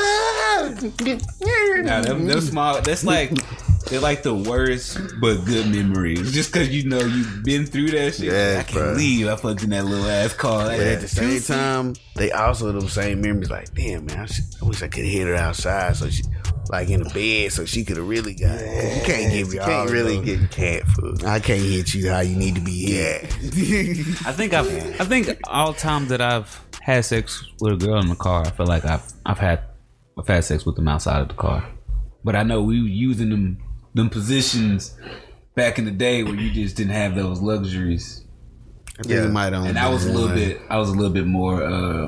Nah, them small. They're like the worst but good memories. Just because you know you've been through that shit. Yeah, I can't believe I fucked in that little ass car. But at the same time, they also them same memories. Like, damn man, I wish I could have hit her outside, so she, like in the bed, so she could have really got. You can't give me all. Can't really get cat food. I can't hit you how you need to be hit. I think all times that I've had sex with a girl in the car, I feel like I've had sex with them outside of the car. But I know we were using them positions back in the day where you just didn't have those luxuries. I think you might only. And I was a little bit more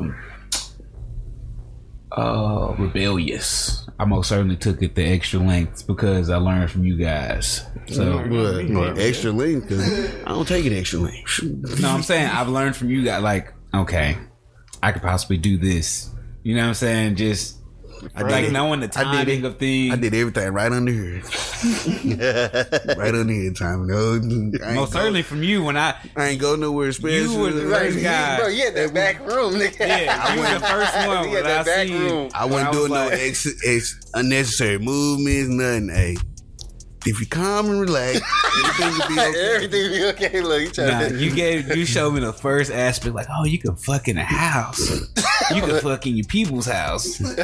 rebellious. I most certainly took it the extra lengths because I learned from you guys. So extra length, because I don't take it extra length. No, I'm saying I've learned from you guys. Like, okay, I could possibly do this. You know what I'm saying? Just like knowing the timing of things. I did everything right under here. Right under here, time. No, most certainly from you when I ain't go nowhere special. You were the first guy. Bro, you had that back room, nigga. Yeah, you were the first one. You had that back room. I wasn't doing no unnecessary movements, nothing. Hey, if you calm and relax, everything will be okay. Everything will be okay. Look, you showed me the first aspect, like, oh, you can fuck in a house. You can fuck in your people's house. The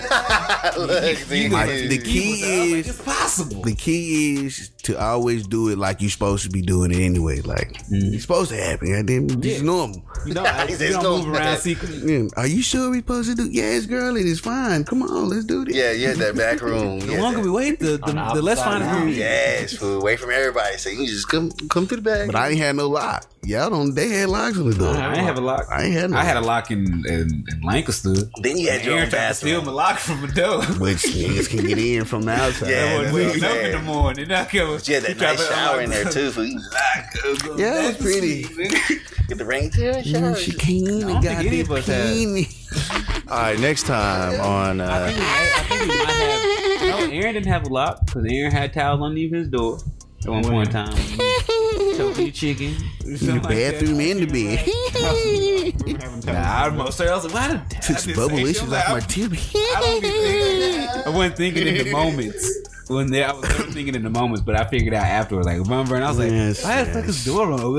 key is it's possible. The key is to always do it like you're supposed to be doing it anyway. Like it's supposed to happen. It's normal. You don't move around secretly. Yeah. Are you sure we supposed to do? Yes, girl, it is fine. Come on, let's do this. Yeah, you had that back room. The longer we wait, the less fun it is. Yes, fool. Away from everybody. So you can just come to the back. But I ain't had no lock. Y'all don't. They had locks on the door. I ain't have a lock. I ain't had no. I had a lock in Lancaster. Then you had your own bathroom. Steal my lock from the door. Which niggas can get in from the outside. Yeah, I wasn't waking up in the morning. You had that nice shower in there too. So you yeah, it was pretty. Get the rain shower. She came in and got it clean. All right, next time on. I think we might have. No, Aaron didn't have a lock because Aaron had towels underneath his door at one point in time. Choking your chicken. In the bathroom and the bed. I was like, why did took some bubblicious off my tibby. I wasn't thinking in the moments. I was never thinking in the moments, but I figured out afterwards. Like, remember, and I was like, why the fuck is the door on?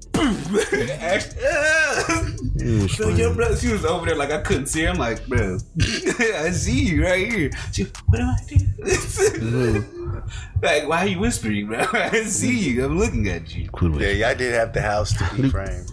So your brother, she was over there like I couldn't see her. I'm like, bro, I see you right here. She, what am I doing? Like, why are you whispering, bro? I see you. I'm looking at you. Yeah, I did have the house to be framed.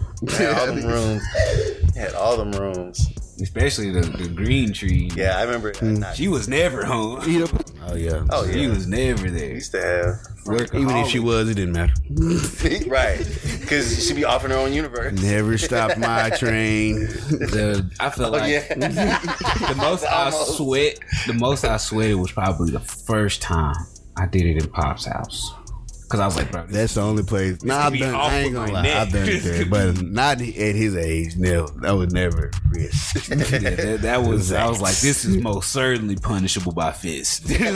Had all them rooms. Especially the green tree. Yeah, I remember. She was never home. Oh yeah. She was never there. Used to have. Even if she was, it didn't matter. Right, because she'd be off in her own universe. Never stopped my train. I felt like the most I sweated was probably the first time I did it in Pop's house. Because I was like, bro, that's the only place. Nah, I ain't gonna lie, I've done it there, but not at his age. No, that was never risk. That was. I was like, this is most certainly punishable by fist. like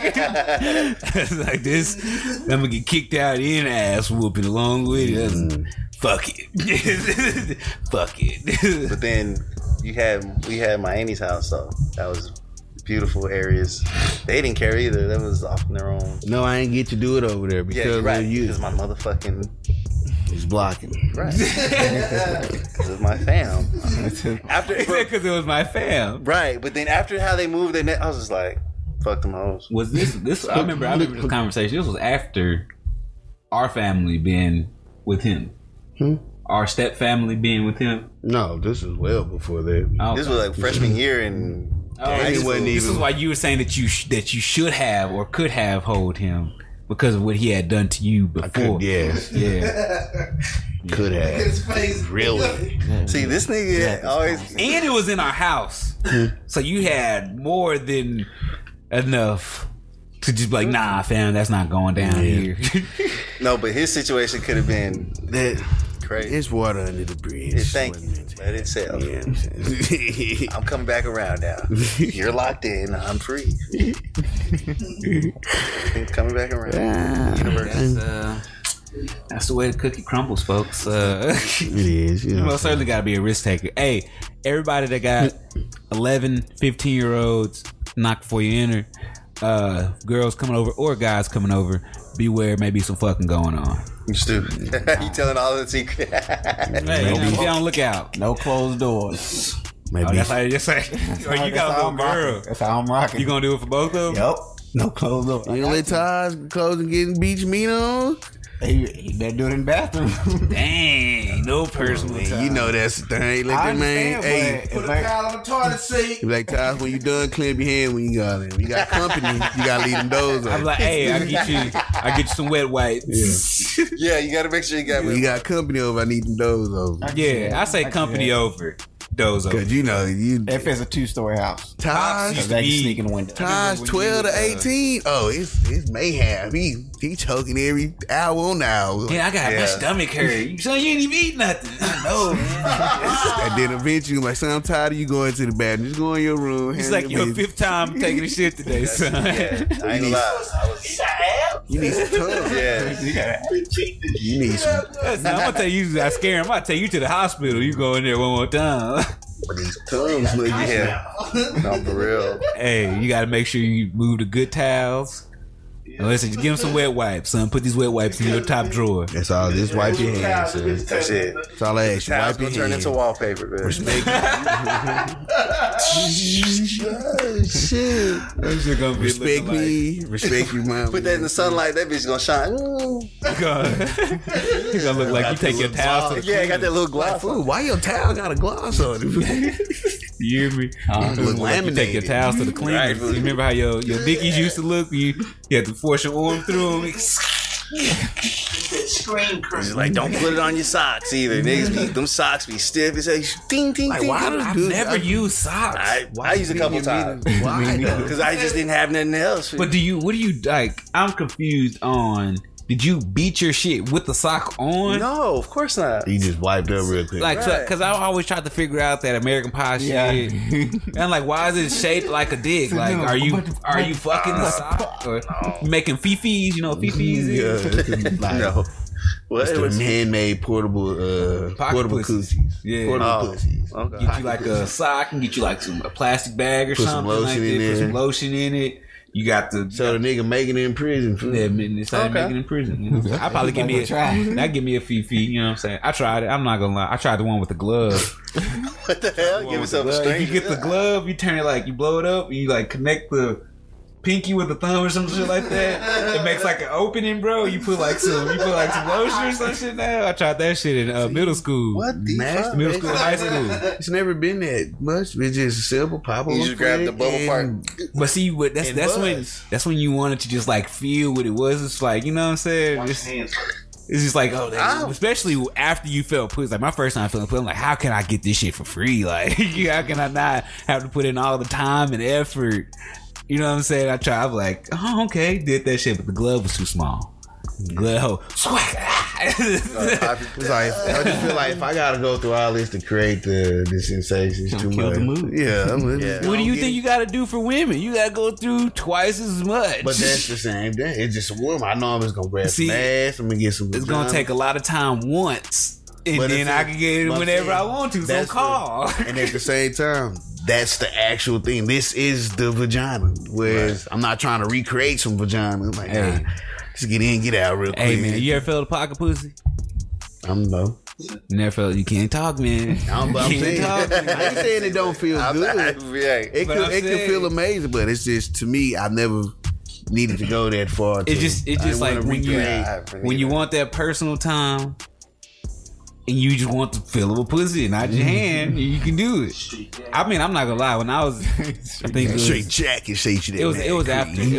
this, I'm gonna get kicked out and ass whooping along with it. Fuck it, fuck it. But then we had my auntie's house, so that was beautiful areas. They didn't care either. That was off on their own. No, I ain't get to do it over there because right. of you. Because my motherfucking is blocking. Right. Because of my fam. Because it was my fam. Right. But then after how they moved their I was just like, fuck them hoes. Was this? I remember this conversation. This was after our family being with him. Our step family being with him. No, this was well before that. Okay. This was like freshman year and. This is why you were saying that you should have or could have hold him because of what he had done to you before. Yeah. Could have. His face. Really? See, this nigga always. And it was in our house. So you had more than enough to just be like, nah, fam, that's not going down here. No, but his situation could have been crazy. It's water under the bridge. Yeah, thank you. Let it sell. Yeah. I'm coming back around now. You're locked in. I'm free. Everything's coming back around. That's the way the cookie crumbles, folks. It is. You know. Well, certainly got to be a risk taker. Hey, everybody that got 11, 15-year-olds, knock before you enter, girls coming over or guys coming over, beware, maybe some fucking going on. You stupid. You telling all the secret. Hey, be on the lookout. No closed doors. Maybe. That's how you just say. Like, you got a little girl. That's how I'm rocking. You gonna do it for both of them? Yep. No closed doors. You gonna let Taj close and getting beach meat on? He better do it in the bathroom. Dang, no personal time. You know that's the thing. Let I that man. understand, Hey, but Put a towel on the toilet seat. be like Taj, when you done, clean your hand when you got it. When you got company, you gotta leave them doors I'm open. like, hey, I get you some wet wipes. Yeah, you got to make sure you got When you got company over, I need them doors open. Yeah, I say company over, doors over. Cause you know you If it's a 2-story house, Taj. Used to they can be- sneak in the window. Taj when 12 you, to 18. Oh, it's mayhem. He choking every hour on hour. Yeah, I got my stomach hurt. So you ain't even eat nothing. I know, man. And then eventually, like, son, I'm tired of you going to the bathroom. Just go in your room. It's handle like your your business. 5th time taking a shit today, son. I ain't gonna lie. You need some tubs. Yeah. You need some. I'm gonna tell you, I scare him. I'm gonna take you to the hospital. You go in there one more time. Tubs, look. Yeah. No, for real. Hey, you gotta make sure you move the good towels. Listen, just give him some wet wipes, son. Put these wet wipes in your top drawer. That's all. Just wipe your hands, son. That's it. That's all I ask you. Towel's Wipe your gonna turn hands. into wallpaper, man. Shit. That shit gonna be Respect looking me. Respect you, man. Put that in the sunlight, that bitch gonna shine. Ooh. like, you gonna look like you take your towels to the Yeah, I got that little gloss. Fool, why your towel got a gloss on it? You hear me? Look Look like you take laminated. your towels to the cleaner. Right. You remember how your dickies used to look? You had to force your arm through them. Screen cream. It's like, don't put it on your socks either. Niggas be, them socks be stiff. It's like, ding, ding, Like, ding. why do I've dudes- never used socks. I used a couple times. Why though? Because I just didn't have nothing else. But what do you like? I'm confused on. Did you beat your shit with the sock on? No, of course not. You just wiped up real quick. Like, Right. because I always tried to figure out that American Pie shit. And I'm like, why is it shaped like a dick? Like, are you fucking the sock or making fifis? You know what fifis is? Like, No. What? It's It the was, handmade portable portable pussies. cookies. Yeah. Portable Oh. pussies. okay. Get you like a sock and get you like a plastic bag or Put some something like lotion that. in Put there. some lotion in it. You got the So the nigga making it in prison. Fool. yeah, they started Okay. making it in prison. You know? I probably give me that give me a fifi. You know what I'm saying? I tried it. I'm not gonna lie. I tried the one with the glove. What the hell? Give yourself a If string. you get the glove, you turn it like you blow it up, and you like connect the pinky with the thumb or some shit like that. It makes like an opening, bro. You put like some lotion or some shit. Now I tried that shit in middle school. What the Master fuck? Middle school, high school. It's never been that much. It's just a simple pop on. You just grab the bubble part. But see, what that's And that's buzz. when you wanted to just like feel what it was. It's like, you know what I'm saying? It's just like, especially after you felt pussy. Like my first time feeling pussy, I'm like, how can I get this shit for free? Like, how can I not have to put in all the time and effort? You know what I'm saying? I was like, oh, okay, did that shit, but the glove was too small. Glove, swag. It's like I just feel like if I gotta go through all this to create the sensations, too kill much. the mood. Yeah, What do you think you got to do for women? You got to go through twice as much. But that's the same thing. It's just a woman. I know I'm just gonna grab See, some ass. I'm gonna get some. It's gonna take a lot of time once, and But then it's I a- can get it but I'm whenever saying, I want to. So that's call. And at the same time, that's the actual thing. This is the vagina. Whereas I'm not trying to recreate some vagina. I'm like, Hey. nah, just get in, get out real quick. Hey man, you ever felt a pocket pussy? I'm no. You never felt. You can't talk, man. I'm You saying, can't I talk, man. ain't saying it don't feel good. It But could I'm it could saying- feel amazing, but it's just to me, I never needed to go that far. It's just I like wanna when recreate. you want that personal time. and you just want the feel of a pussy, not your hand, you can do it. I mean, I'm not gonna lie. When I was, I think it was, straight jack and say you it was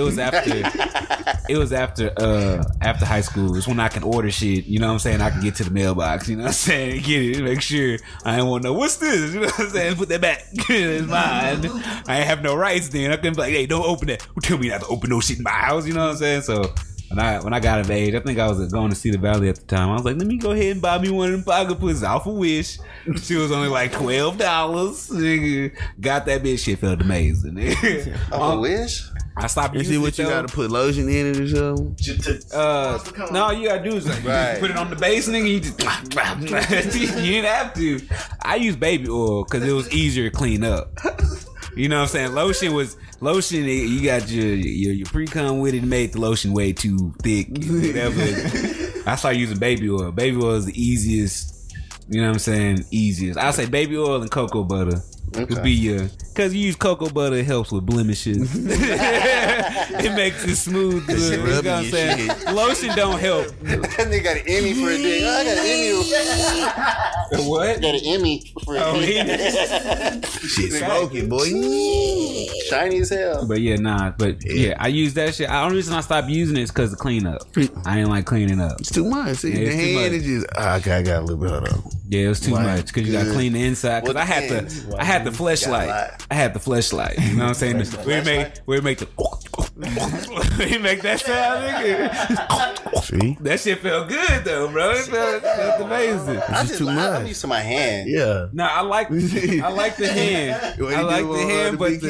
after high school. It's when I can order shit. You know what I'm saying? I can get to the mailbox. You know what I'm saying? Get it, make sure I ain't want to know what's this. You know what I'm saying? Put that back. It's mine. I ain't have no rights then. I couldn't be like, hey, don't open that. Tell me not to open no shit in my house. You know what I'm saying? So. When I got of age, I think I was going to Cedar Valley at the time. I was like, let me go ahead and buy me one of them pocket pussies off of Wish. She was only like $12. Nigga. Got that bitch. Shit felt amazing. Off of Wish? I stopped You using see what it, you got to put lotion in it or something? no, all you gotta do is like, you put it on the base, nigga. You just you didn't have to. I use baby oil because it was easier to clean up. You know what I'm saying? Lotion. You got your pre-cum with it. Made the lotion way too thick. Whatever. I started using baby oil. Baby oil is the easiest. You know what I'm saying? Easiest. I say baby oil and cocoa butter. Would be your, cause you use cocoa butter, it helps with blemishes. It makes it smooth. You know what I'm saying? Lotion don't help. That nigga got an Emmy for a dick. I got an Emmy. What? Got an Emmy for a dick. Shit smoking, boy. Shiny as hell. But yeah, I use that shit. The only reason I stopped using it is because of cleanup. I ain't like cleaning up. It's too much. See, Yeah, the it's too hand much. is just. Okay, I got a little bit. Hold on. Yeah, it was too much because you got to clean the inside. Because I had the fleshlight. I had the fleshlight. You know what I'm saying? Where it make the you make that sound, nigga. See, That shit felt good though, bro. It felt amazing. I'm used to my hand. yeah. No, I like the hand. I like the hand, but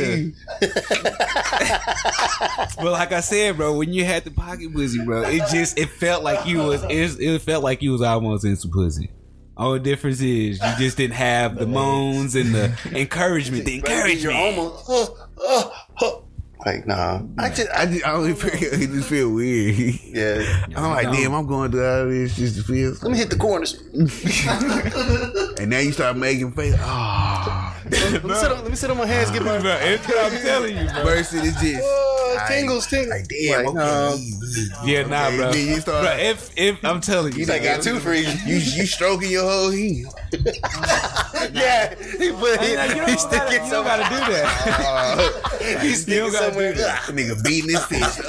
but like I said, bro, when you had the pocket pussy, bro, it felt like you was almost in some pussy. Only difference is you just didn't have the moans and the encouragement. The encouragement. You're almost like, nah. I only feel it just feel weird. Yeah. I'm like, damn, I'm going through all this just to feel. Let me hit the corners. And now you start making face. Oh, Let me sit on my hands. Get my. Bro, it's what I'm telling you, bro. versus it's just Tingles. like damn. Like, Okay. Yeah, nah, bro. Then you start. Bro, if I'm telling you, He's like, got two for you. You stroking your whole heel. Yeah. He put you he's sticking don't gotta do that. He's sticking somewhere. That nigga beating his fish up.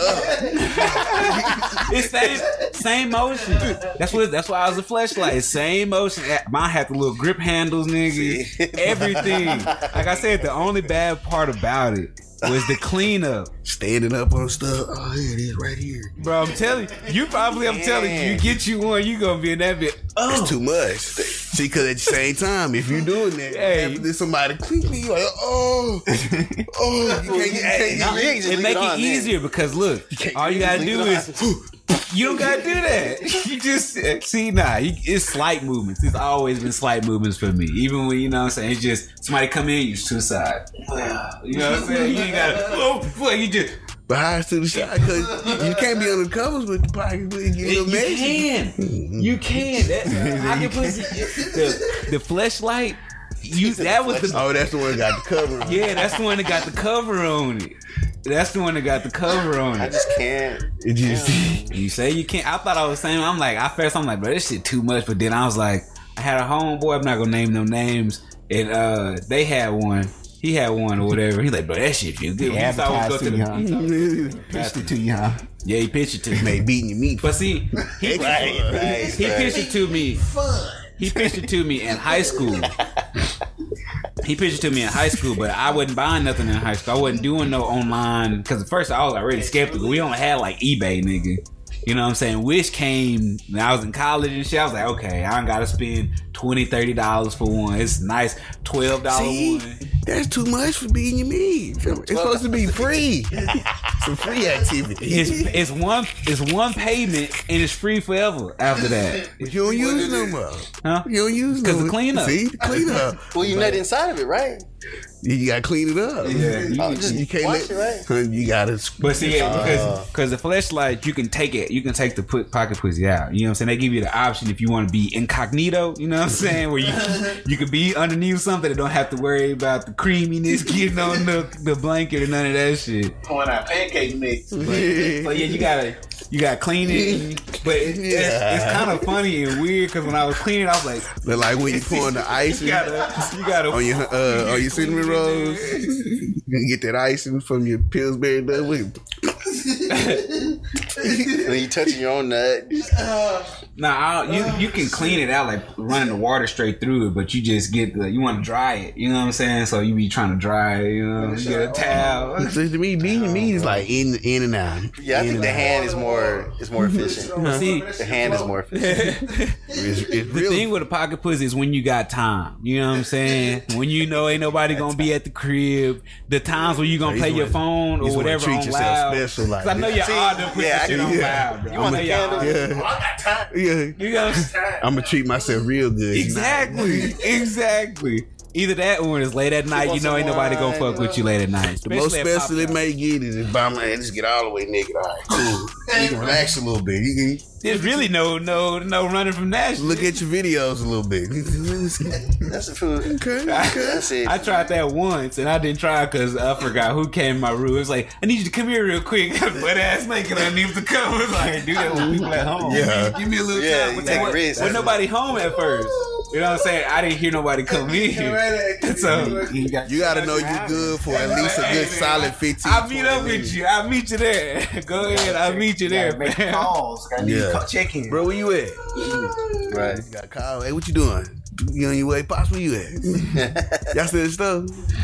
It's same motion. That's why I was a fleshlight. Same motion. Mine had the little grip handles, nigga. Everything. Like I said, the only bad part about it was the cleanup. Standing up on stuff. Oh, here it is, right here. Bro, I'm telling you, you get you one, you gonna be in that bit. It's too much. See, because at the same time, if you doing that, Hey. after somebody clean me, you like, you can't It make it easier because look, all you gotta do is you don't gotta do that. You just see, it's slight movements. It's always been slight movements for me. Even when you know what I'm saying, it's just somebody come in, you just to the side. You know what I'm saying? You ain't gotta. You just. But high to the side because you can't be under the covers with the pocket. You can. I can put the fleshlight. That was the. Oh, that's the one that got the cover on. Yeah, that's the one that got the cover on it. I just can't. It just You say you can't. I thought I was saying. I'm like, bro, this shit too much. But then I was like, I had a homeboy. I'm not gonna name no names. And they had one. He had one or whatever. He's like, bro, that shit feel good. Yeah, advertised too young. Pitched it too young. Yeah, he pitched it to me. made beating your meat. But see, he pitched it to me. He pitched it to me in high school. But I wasn't buying nothing in high school. I wasn't doing no online because at first I was already skeptical. We only had like eBay, nigga. You know what I'm saying? Wish came when I was in college and shit. I was like, okay, I don't gotta spend $20, $30 for one. It's nice $12 one. That's too much for beating your meat. It's supposed to be free. Some free activity. It's one payment and it's free forever after that. But you don't use no more. Huh? You don't use no more. Because the cleanup. See, the cleanup. Well, you nut inside of it, right? You gotta clean it up. Yeah, you can't wash let. it, right? You gotta. But see, because the fleshlight, you can take the pocket pussy out. You know what I'm saying? They give you the option if you want to be incognito. You know what I'm saying? Where you could be underneath something that don't have to worry about the creaminess getting on the blanket or none of that shit. Pouring out pancake mix. But yeah, you gotta clean it. But it's kind of funny and weird because when I was cleaning, I was like, But like when you pouring the icing you gotta on your cinnamon rolls, you get that icing from your Pillsbury Doughboy. When you touching your own nut. You can clean it out like running the water straight through it, but you just get you want to dry it. You know what I'm saying? So you be trying to dry it. You know, you get a towel. So to me is like in and out. Yeah, I think the hand is more efficient. See, The hand is more efficient. It's the real. thing with a pocket pussy is when you got time. You know what I'm saying? When you know ain't nobody gonna be at the crib. The times when you gonna play your phone or whatever treat on yourself loud. special like 'Cause I know your audience put the shit on loud, bro. You want a candle? Yeah, You know, I'm gonna treat myself real good. exactly. Either that or when it's late at night, you know ain't nobody gonna fuck with you late at night. The most Especially at special it Pop-Out. may get is if I'm like, just get all the way naked. All right, cool. You can relax a little bit. You can There's really no running from that shit. look at your videos a little bit. That's the food. Okay. That's it. I tried that once and I didn't try because I forgot who came in my room. It was like, I need you to come here real quick. Butt ass naked underneath the covers. Like, do that with people at home. Yeah. Give me a little Yeah, time. you But take there a risk. was nobody home at first. You know what I'm saying? I didn't hear nobody come in. So You gotta know you good for at least a good solid 15. I'll meet up with you. I'll meet you there. Go ahead. I'll meet you there, Make man. calls. Gotta do Yeah. check in. Bro, where you at? Right. You got call. Hey, what you doing? You on your way? Pops, where you at? Y'all still in stuff?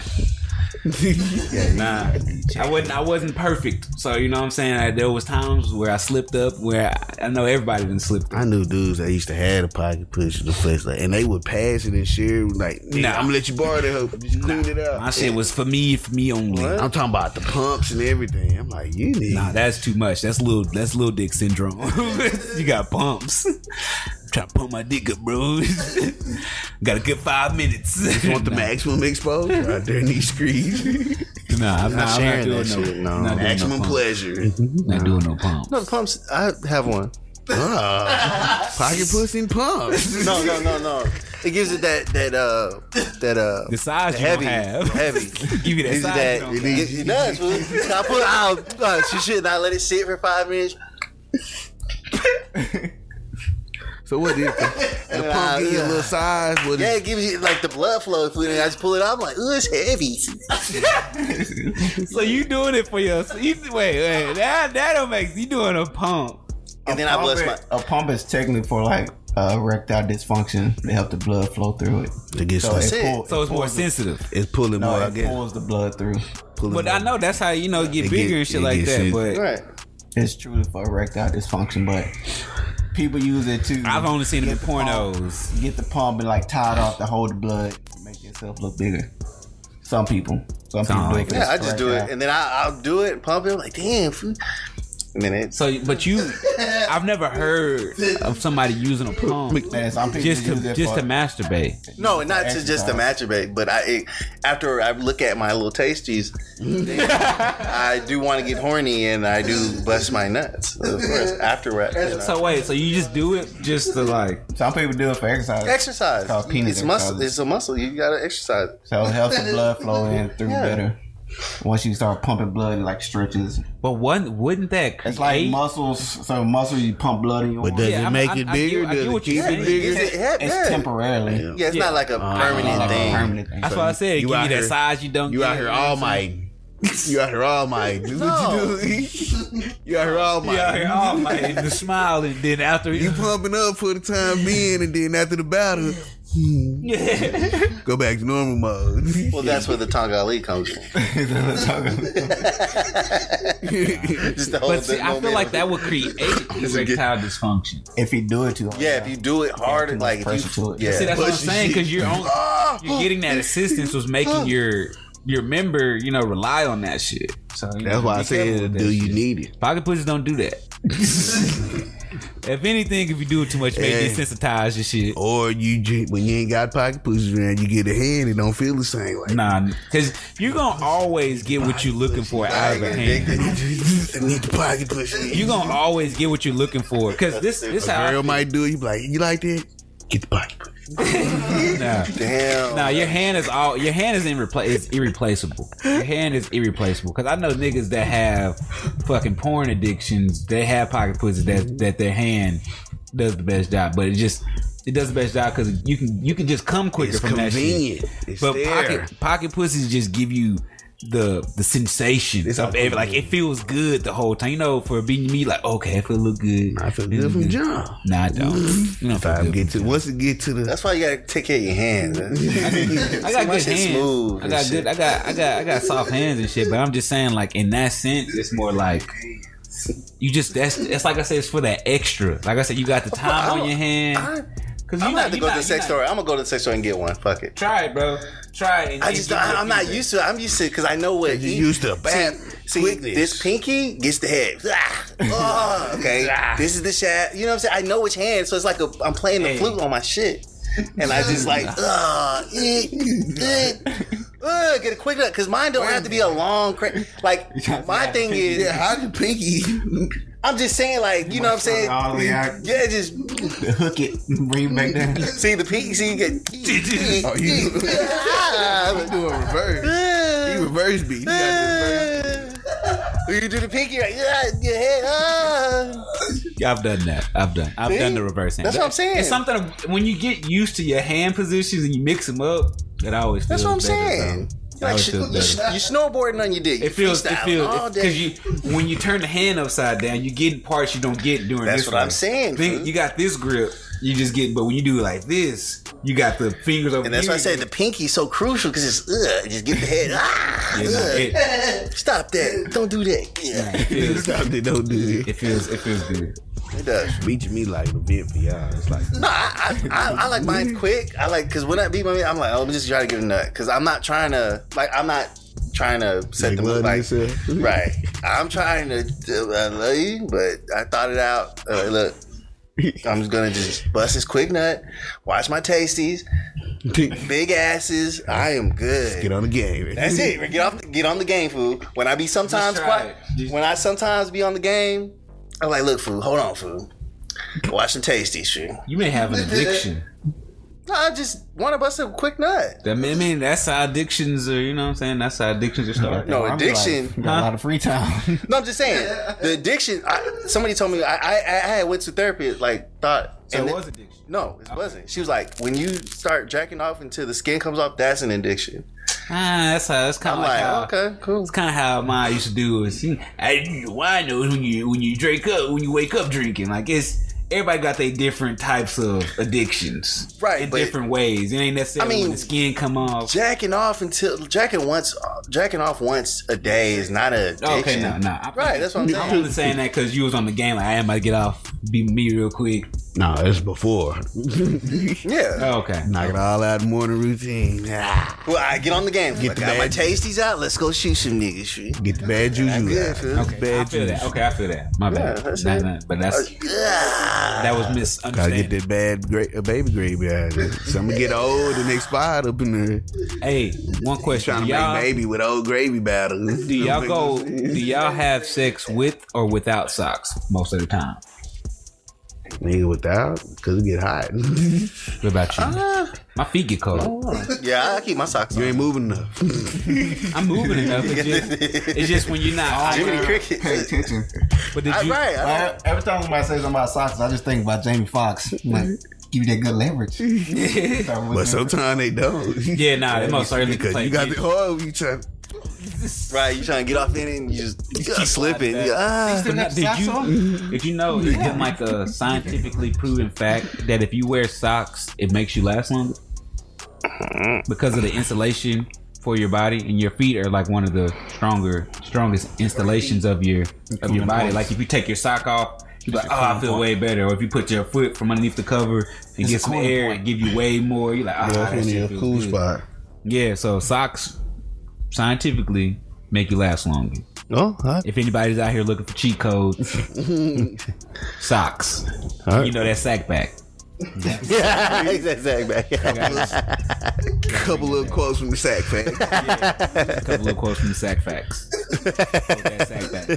Nah, I wasn't perfect. So you know what I'm saying. There was times where I slipped up. Where I know everybody didn't slip. I knew dudes that used to have a pocket push in the flesh, like, and they would pass it and share. Like, Nah. I'm gonna let you borrow that. Hoe. Just clean it up. My shit was for me only. I'm talking about the pumps and everything. I'm like, you need. Nah, that's too much. That's little dick syndrome. You got pumps. Trying to pump my dick up, bro. Got a good 5 minutes. You want the maximum exposure right there in these streets. Nah, I'm not sharing doing that no, shit, no. not doing Maximum no pump. pleasure. Not doing no pump. No, the pumps. I have one. Pocket pussy and pumps. No. It gives it that The size you heavy, don't have. heavy. Give you that Gives size it you don't have. it does. Fool. I put out. She should not let it sit for 5 minutes. So what is the pump give you a little size? What Yeah, is, it gives you like the blood flow. Food, and I just pull it out. I'm like, ooh, it's heavy. So you doing it for yourself? Wait, that don't make you doing a pump. And then I bless my. A pump is technically for like erectile dysfunction to help the blood flow through it. it gets So like, it So it's more pulls the- sensitive. it's pulling No, more, I it guess. pulls the blood through. Pulling But more. I know that's how you know get It bigger get- and shit it like gets that. in. But Right. It's truly for erectile dysfunction, but people use it to. I've only seen it in get the pump- pornos. Get the pump and like tie it off to hold the blood, to make yourself look bigger. Some people do it. For Yeah, the I just do it, erectile. and then I'll do it, pump it. I'm like, damn. Food. And then it's So, but I've never heard of somebody using a pump Man, some people just use it to for- masturbate. no, not to just to masturbate, but after I look at my little tasties, I do want to get horny, and I do bust my nuts. Of course, afterward. You know. So wait, so you just do it just to like? Some people do it for exercise. Exercise. It's called peanut It's muscle. exercise. It's a muscle. You gotta exercise. So it helps the blood flow in through Yeah. better. Once you start pumping blood, it like stretches. But wouldn't that create? It's like muscles. So muscles, you pump blood in your But does Yeah, it I- make I- it I bigger? get- I get Does it what you're keep it saying. bigger? It's temporarily. Yeah, it's not like a permanent Like a thing. permanent thing. That's why I said you give you out that here- size you don't. You get, out here know what all I'm saying? might. You out here all might. This is what you do. You out here all might. You out here all like the smile, and then after You pumping up for the time being, and then after the battle, go back to normal mode. Well, that's where the Tonga Ali comes from. Just to hold But see, the I feel momentum. like that would create erectile dysfunction. If you do it too hard. Yeah, if you do it hard, too much like if pressure you, to it. yeah, See, that's what I'm Push the saying shit. because you're getting that assistance was making your member, rely on that shit. So That's why I said, do you need it? Pocket pussies don't do that. If anything, if you do it too much, maybe desensitize your shit. Or when you ain't got pocket pussies around, you get a hand, it don't feel the same. Like, Nah, because you're gonna always get what you're looking for out of a hand. I need the pocket pussy. You're gonna always get what you're looking for. Because this how Girl might do it. You be like, you like that? Get the pocket pussy. Damn. Nah, your hand is irreplaceable. Your hand is irreplaceable. Because I know niggas that have fucking porn addictions. They have pocket pussies that their hand does the best job, but it does the best job because you can just come quicker It's from convenient. that shit. It's But there. pocket pussies just give you the sensation of every, like it feels good the whole time. You know, for being me, like okay, it feel look good. I feel good from jump. Nah, I don't. You don't feel good. Once it get to the, That's why you gotta take care of your hands. Man. I got good hands. Smooth I got and good. I got soft hands and shit. But I'm just saying, like in that sense, it's more like you just it's like I said, it's for that extra. Like I said, you got the time on your hand. Cause I'm gonna have to go to the sex store. I'm gonna go to the sex store and get one. Fuck it. Try it, bro. Try it. I'm not used to it. I'm used to it because I know what you used to bad quickness. This pinky gets the head. Oh, okay. This is the shaft. You know what I'm saying? I know which hand, so it's like I'm playing the flute on my shit. And I just like, get a quick nut. Because mine don't have to be a long, like, my thing is. Yeah, how the pinky? I'm just saying, like, you know what I'm saying? All the way out. Yeah, just Hook it, bring it back down. see the pinky, see you get. Oh, you do a reverse. You reverse beat. You got the reverse. When you do the pinky, like, your head, Yeah, I've done that. I've done the reverse hand. That's what I'm saying. It's something when you get used to your hand positions and you mix them up, it always feels That's what I'm better, saying. bro. It Like, always feels better. you snowboarding on your dick. It feels all day. because when you turn the hand upside down, you get parts you don't get during That's this. what I'm saying, fool. You got this grip, you just get. But when you do it like this, you got the fingers over. And that's here. why I said the pinky's so crucial because it's just get the head. Stop that! Don't do that. Yeah, It feels, Stop it, don't do it. it feels good. it does. Beating me like an event for y'all. It's like, No, I like mine quick. I like because when I beat my man, I'm like, oh, let me just try to get a nut because I'm not trying to set Make the love mood to like yourself. right. I'm trying to I love you, but I thought it out. Look, I'm just gonna just bust this quick nut, watch my tasties, big asses. I am good. get on the game. That's it. Get on the game, fool. When I be sometimes Just try quiet, it. when I sometimes be on the game, I'm like, look, fool, hold on, fool. Watch some tasties, fool. You may have an addiction. No, I just want to bust a quick nut. I mean, that's how addictions are. You know what I'm saying? That's how addictions are started. No, addiction. Got a lot of free time. No, I'm just saying the addiction. Somebody told me I had went to therapy. Like thought. So and it was addiction. No, it wasn't. She was like, when you start jacking off until the skin comes off, that's an addiction. That's kind I'm of like, how. okay, cool. It's kind of how mine used to do. Is I know when you drink up, when you wake up drinking, like it's. Everybody got their different types of addictions, Right, In but- different ways. It ain't necessarily I mean, when the skin come off. Jacking off once a day is not an addiction. Okay, no. Right, that's what I'm saying. I'm only saying that because you was on the game. Like I am about to get off, beat me real quick. No, it's before. Yeah. Oh, okay, Knock it all out, morning routine. Well, I get on the game. Get I the got my bad- tasties out. Let's go shoot some niggas. Shit. Get the bad juju I'm good, out. fool. okay. I Bad feel that. juice. Okay, I feel that. My bad. that's Nah, it. nah, but that was Gotta misunderstanding. get that bad baby gravy out of it. Some get old and expired up in there. Hey, one question: Trying do to y'all, make baby with old gravy batter. do y'all have sex with or without socks most of the time? Nigga without, cause it get hot. What about you? My feet get cold. Yeah, I keep my socks on. You ain't moving enough. I'm moving enough. It's just when you're not. Jiminy Cricket. Pay attention. But did you? Right. Every time somebody says something about socks, I just think about Jamie Foxx. Like, give you that good leverage. But sometimes they don't. Yeah, nah, they most certainly Because play you got the defense. oh, you trying. Right, you trying to get off in it and you just slip it. like You, that. But did you know it's been like a scientifically proven fact that if you wear socks, it makes you last longer because of the insulation for your body, and your feet are like one of the strongest installations of your body. Like if you take your sock off, you're like, oh, I feel way better. Or if you put your foot from underneath the cover and get some air, it give you way more. You're like, oh, that shit feels cool good. spot. Yeah, so socks scientifically make you last longer. Oh, If anybody's out here looking for cheat codes, socks. Right. You know that sack back. Yeah, exactly. couple of quotes from the sack fact. A couple of quotes from the sack facts. That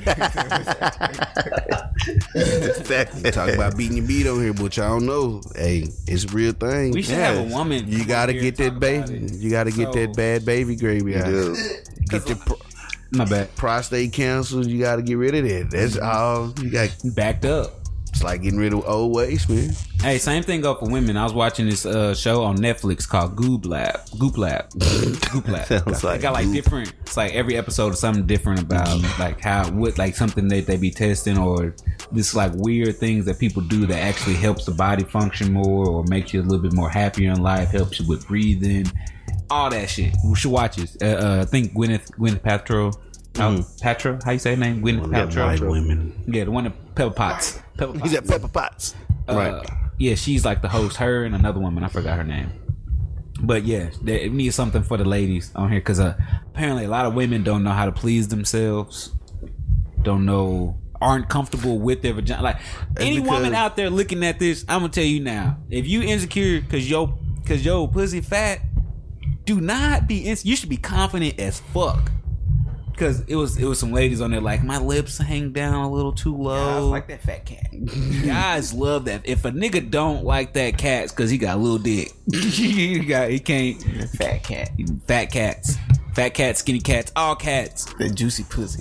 sack back. Talk about beating your beat on here, but y'all don't know. Hey, it's a real thing. We should have a woman. You gotta here get to that talk baby. about it. You gotta get that bad baby gravy out. Get the My bad. prostate cancer. You gotta get rid of that. That's all you got. Backed up. It's like getting rid of old waste, man. Hey, same thing go for women. I was watching this show on Netflix called Goop Lab. Goop Lab. Sounds like They got like different. It's like every episode is something different about like how what like something that they be testing or this like weird things that people do that actually helps the body function more or makes you a little bit more happier in life. Helps you with breathing, all that shit. We should watch it. I think Gwyneth Paltrow. Paltrow, how you say her name? Gwyneth Paltrow. White women. Yeah, the one that Pepper Potts. He's at Pepper Potts. Right. Yeah, she's like the host. Her and another woman, I forgot her name. But yeah, it needs something for the ladies on here because apparently a lot of women don't know how to please themselves. Aren't comfortable with their vagina. Like any woman out there looking at this, I'm gonna tell you now: if you insecure because your pussy fat, do not be. You should be confident as fuck. Because it was some ladies on there like my lips hang down a little too low. I was like that fat cat. Guys love that. If a nigga don't like that cat's because he got a little dick. he can't. Fat cat. Fat cats. Fat cats, skinny cats, all cats. The juicy pussy.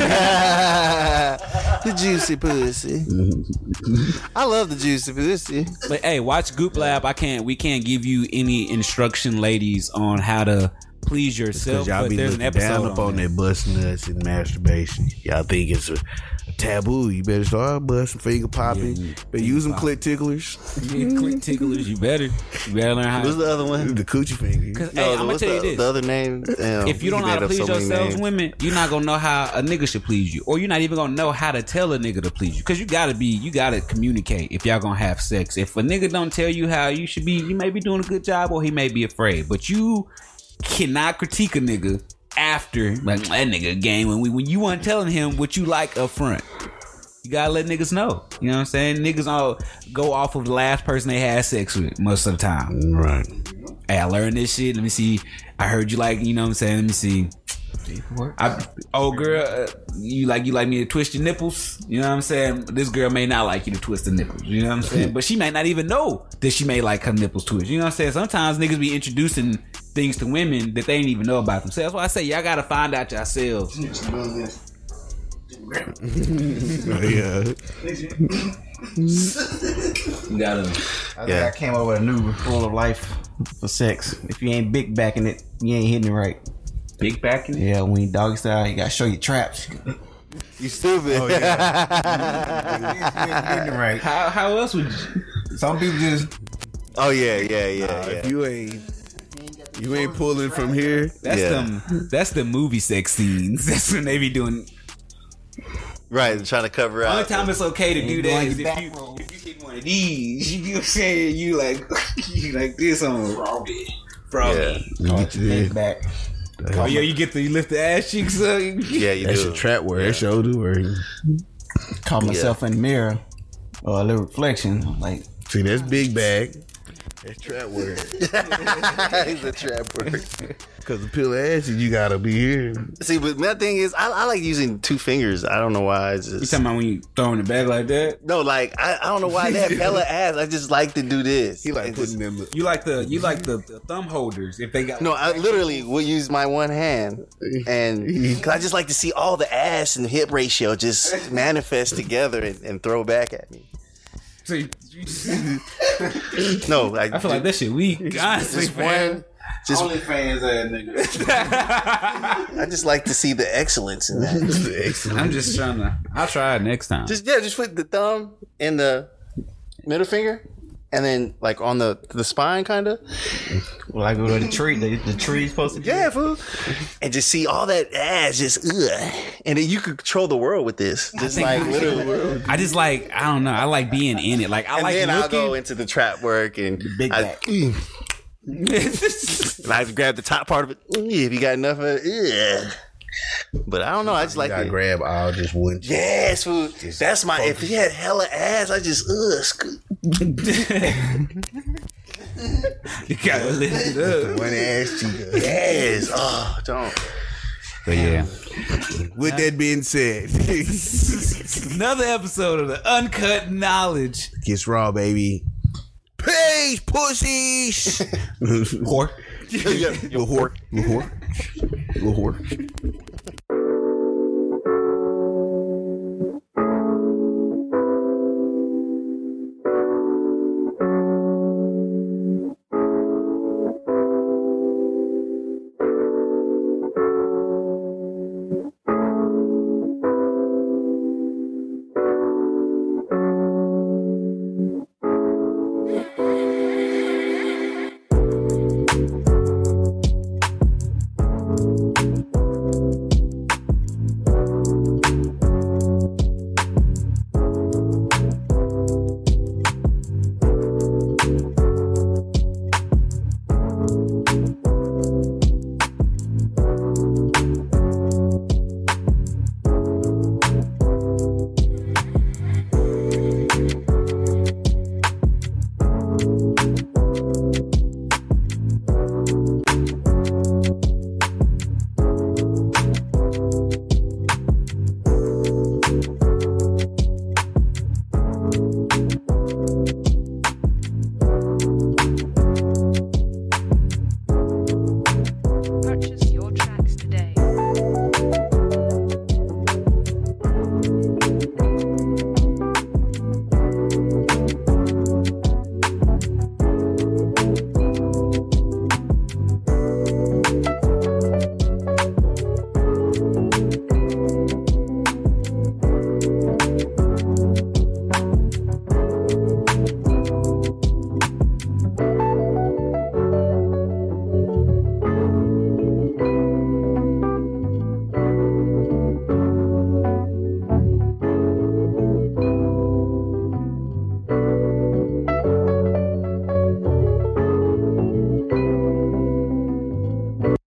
The juicy pussy. I love the juicy pussy. But hey, watch Goop Lab. We can't give you any instruction, ladies, on how to please yourself. Because y'all But be there's an looking episode down up on that bust nuts and masturbation. Y'all think it's a taboo. You better start busting, finger popping. But use them clit ticklers. Click ticklers. You better learn how. What's the other one? The coochie finger. Cause hey, I'm gonna what's tell you this. The other name? Damn, If you don't know how to please yourselves, women, you're not gonna know how a nigga should please you, or you're not even gonna know how to tell a nigga to please you. Cause you gotta communicate if y'all gonna have sex. If a nigga don't tell you how you should be, you may be doing a good job, or he may be afraid. But you cannot critique a nigga after like that nigga game when you weren't telling him what you like up front. You gotta let niggas know. You know what I'm saying? Niggas all go off of the last person they had sex with most of the time. Right. Hey, I learned this shit. Let me see. I heard you like, you know what I'm saying? Let me see. Girl, you like me to twist your nipples? You know what I'm saying? This girl may not like you to twist the nipples. You know what I'm saying? But she may not even know that she may like her nipples twist. You know what I'm saying? Sometimes niggas be introducing things to women that they ain't even know about themselves. That's why I say y'all gotta find out yourselves. Yeah. You gotta. I think I came up with a new rule of life for sex. If you ain't big backing it, you ain't hitting it right. Big back in it? Yeah, when you doggy style, you gotta show your traps. You stupid. Oh, yeah. You ain't hitting it right. How else would you? Some people just. Oh yeah. If you ain't pulling from here. That's the movie sex scenes. That's when they be doing. Right, trying to cover Only out. time it's okay to do that is if back you roll. hit one of these. You know what I'm saying? You like this on Froggy. Yeah. Back. Oh yeah, you lift the ass cheeks up. Yeah, you That's do. your trap word. That's your do word. Caught myself in the mirror or a little reflection. I'm like, See, that's big bag. That's trap word. He's a trap word. Because the pill of acid, you gotta be here. See, but my thing is, I like using two fingers. I don't know why. It's You just talking about when you throw in the bag like that? no, like I don't know why that hella ass. I just like to do this. He like It's putting just- them. You like the thumb holders if they got No, I literally will use my one hand, and cause I just like to see all the ass and hip ratio just manifest together and throw back at me. So you No, like I feel like that shit weak. Honestly, just man. one. Just OnlyFans nigga. I just like to see the excellence in that. I'm just trying to. I'll try it next time. Just put the thumb and the middle finger, and then like on the spine, kind of. Like with the tree, the tree's supposed to be. Yeah, fool. And just see all that ass, just and then you could control the world with this, just like literally. I just like I don't know. I like being in it. Like I And like then I'll go looking. into the trap work and Big I, back. and I grab the top part of it. If you got enough of it, But I don't know. I just like I it. grab all just one. Yes, food. That's my. If he had hella ass, I just You gotta lift it up. One ass cheek. yes. Oh, don't. But yeah, With that being said, another episode of the Uncut Knowledge. gets raw, baby. Peace, pussies. Whore. Little whore. Little whore. Little whore.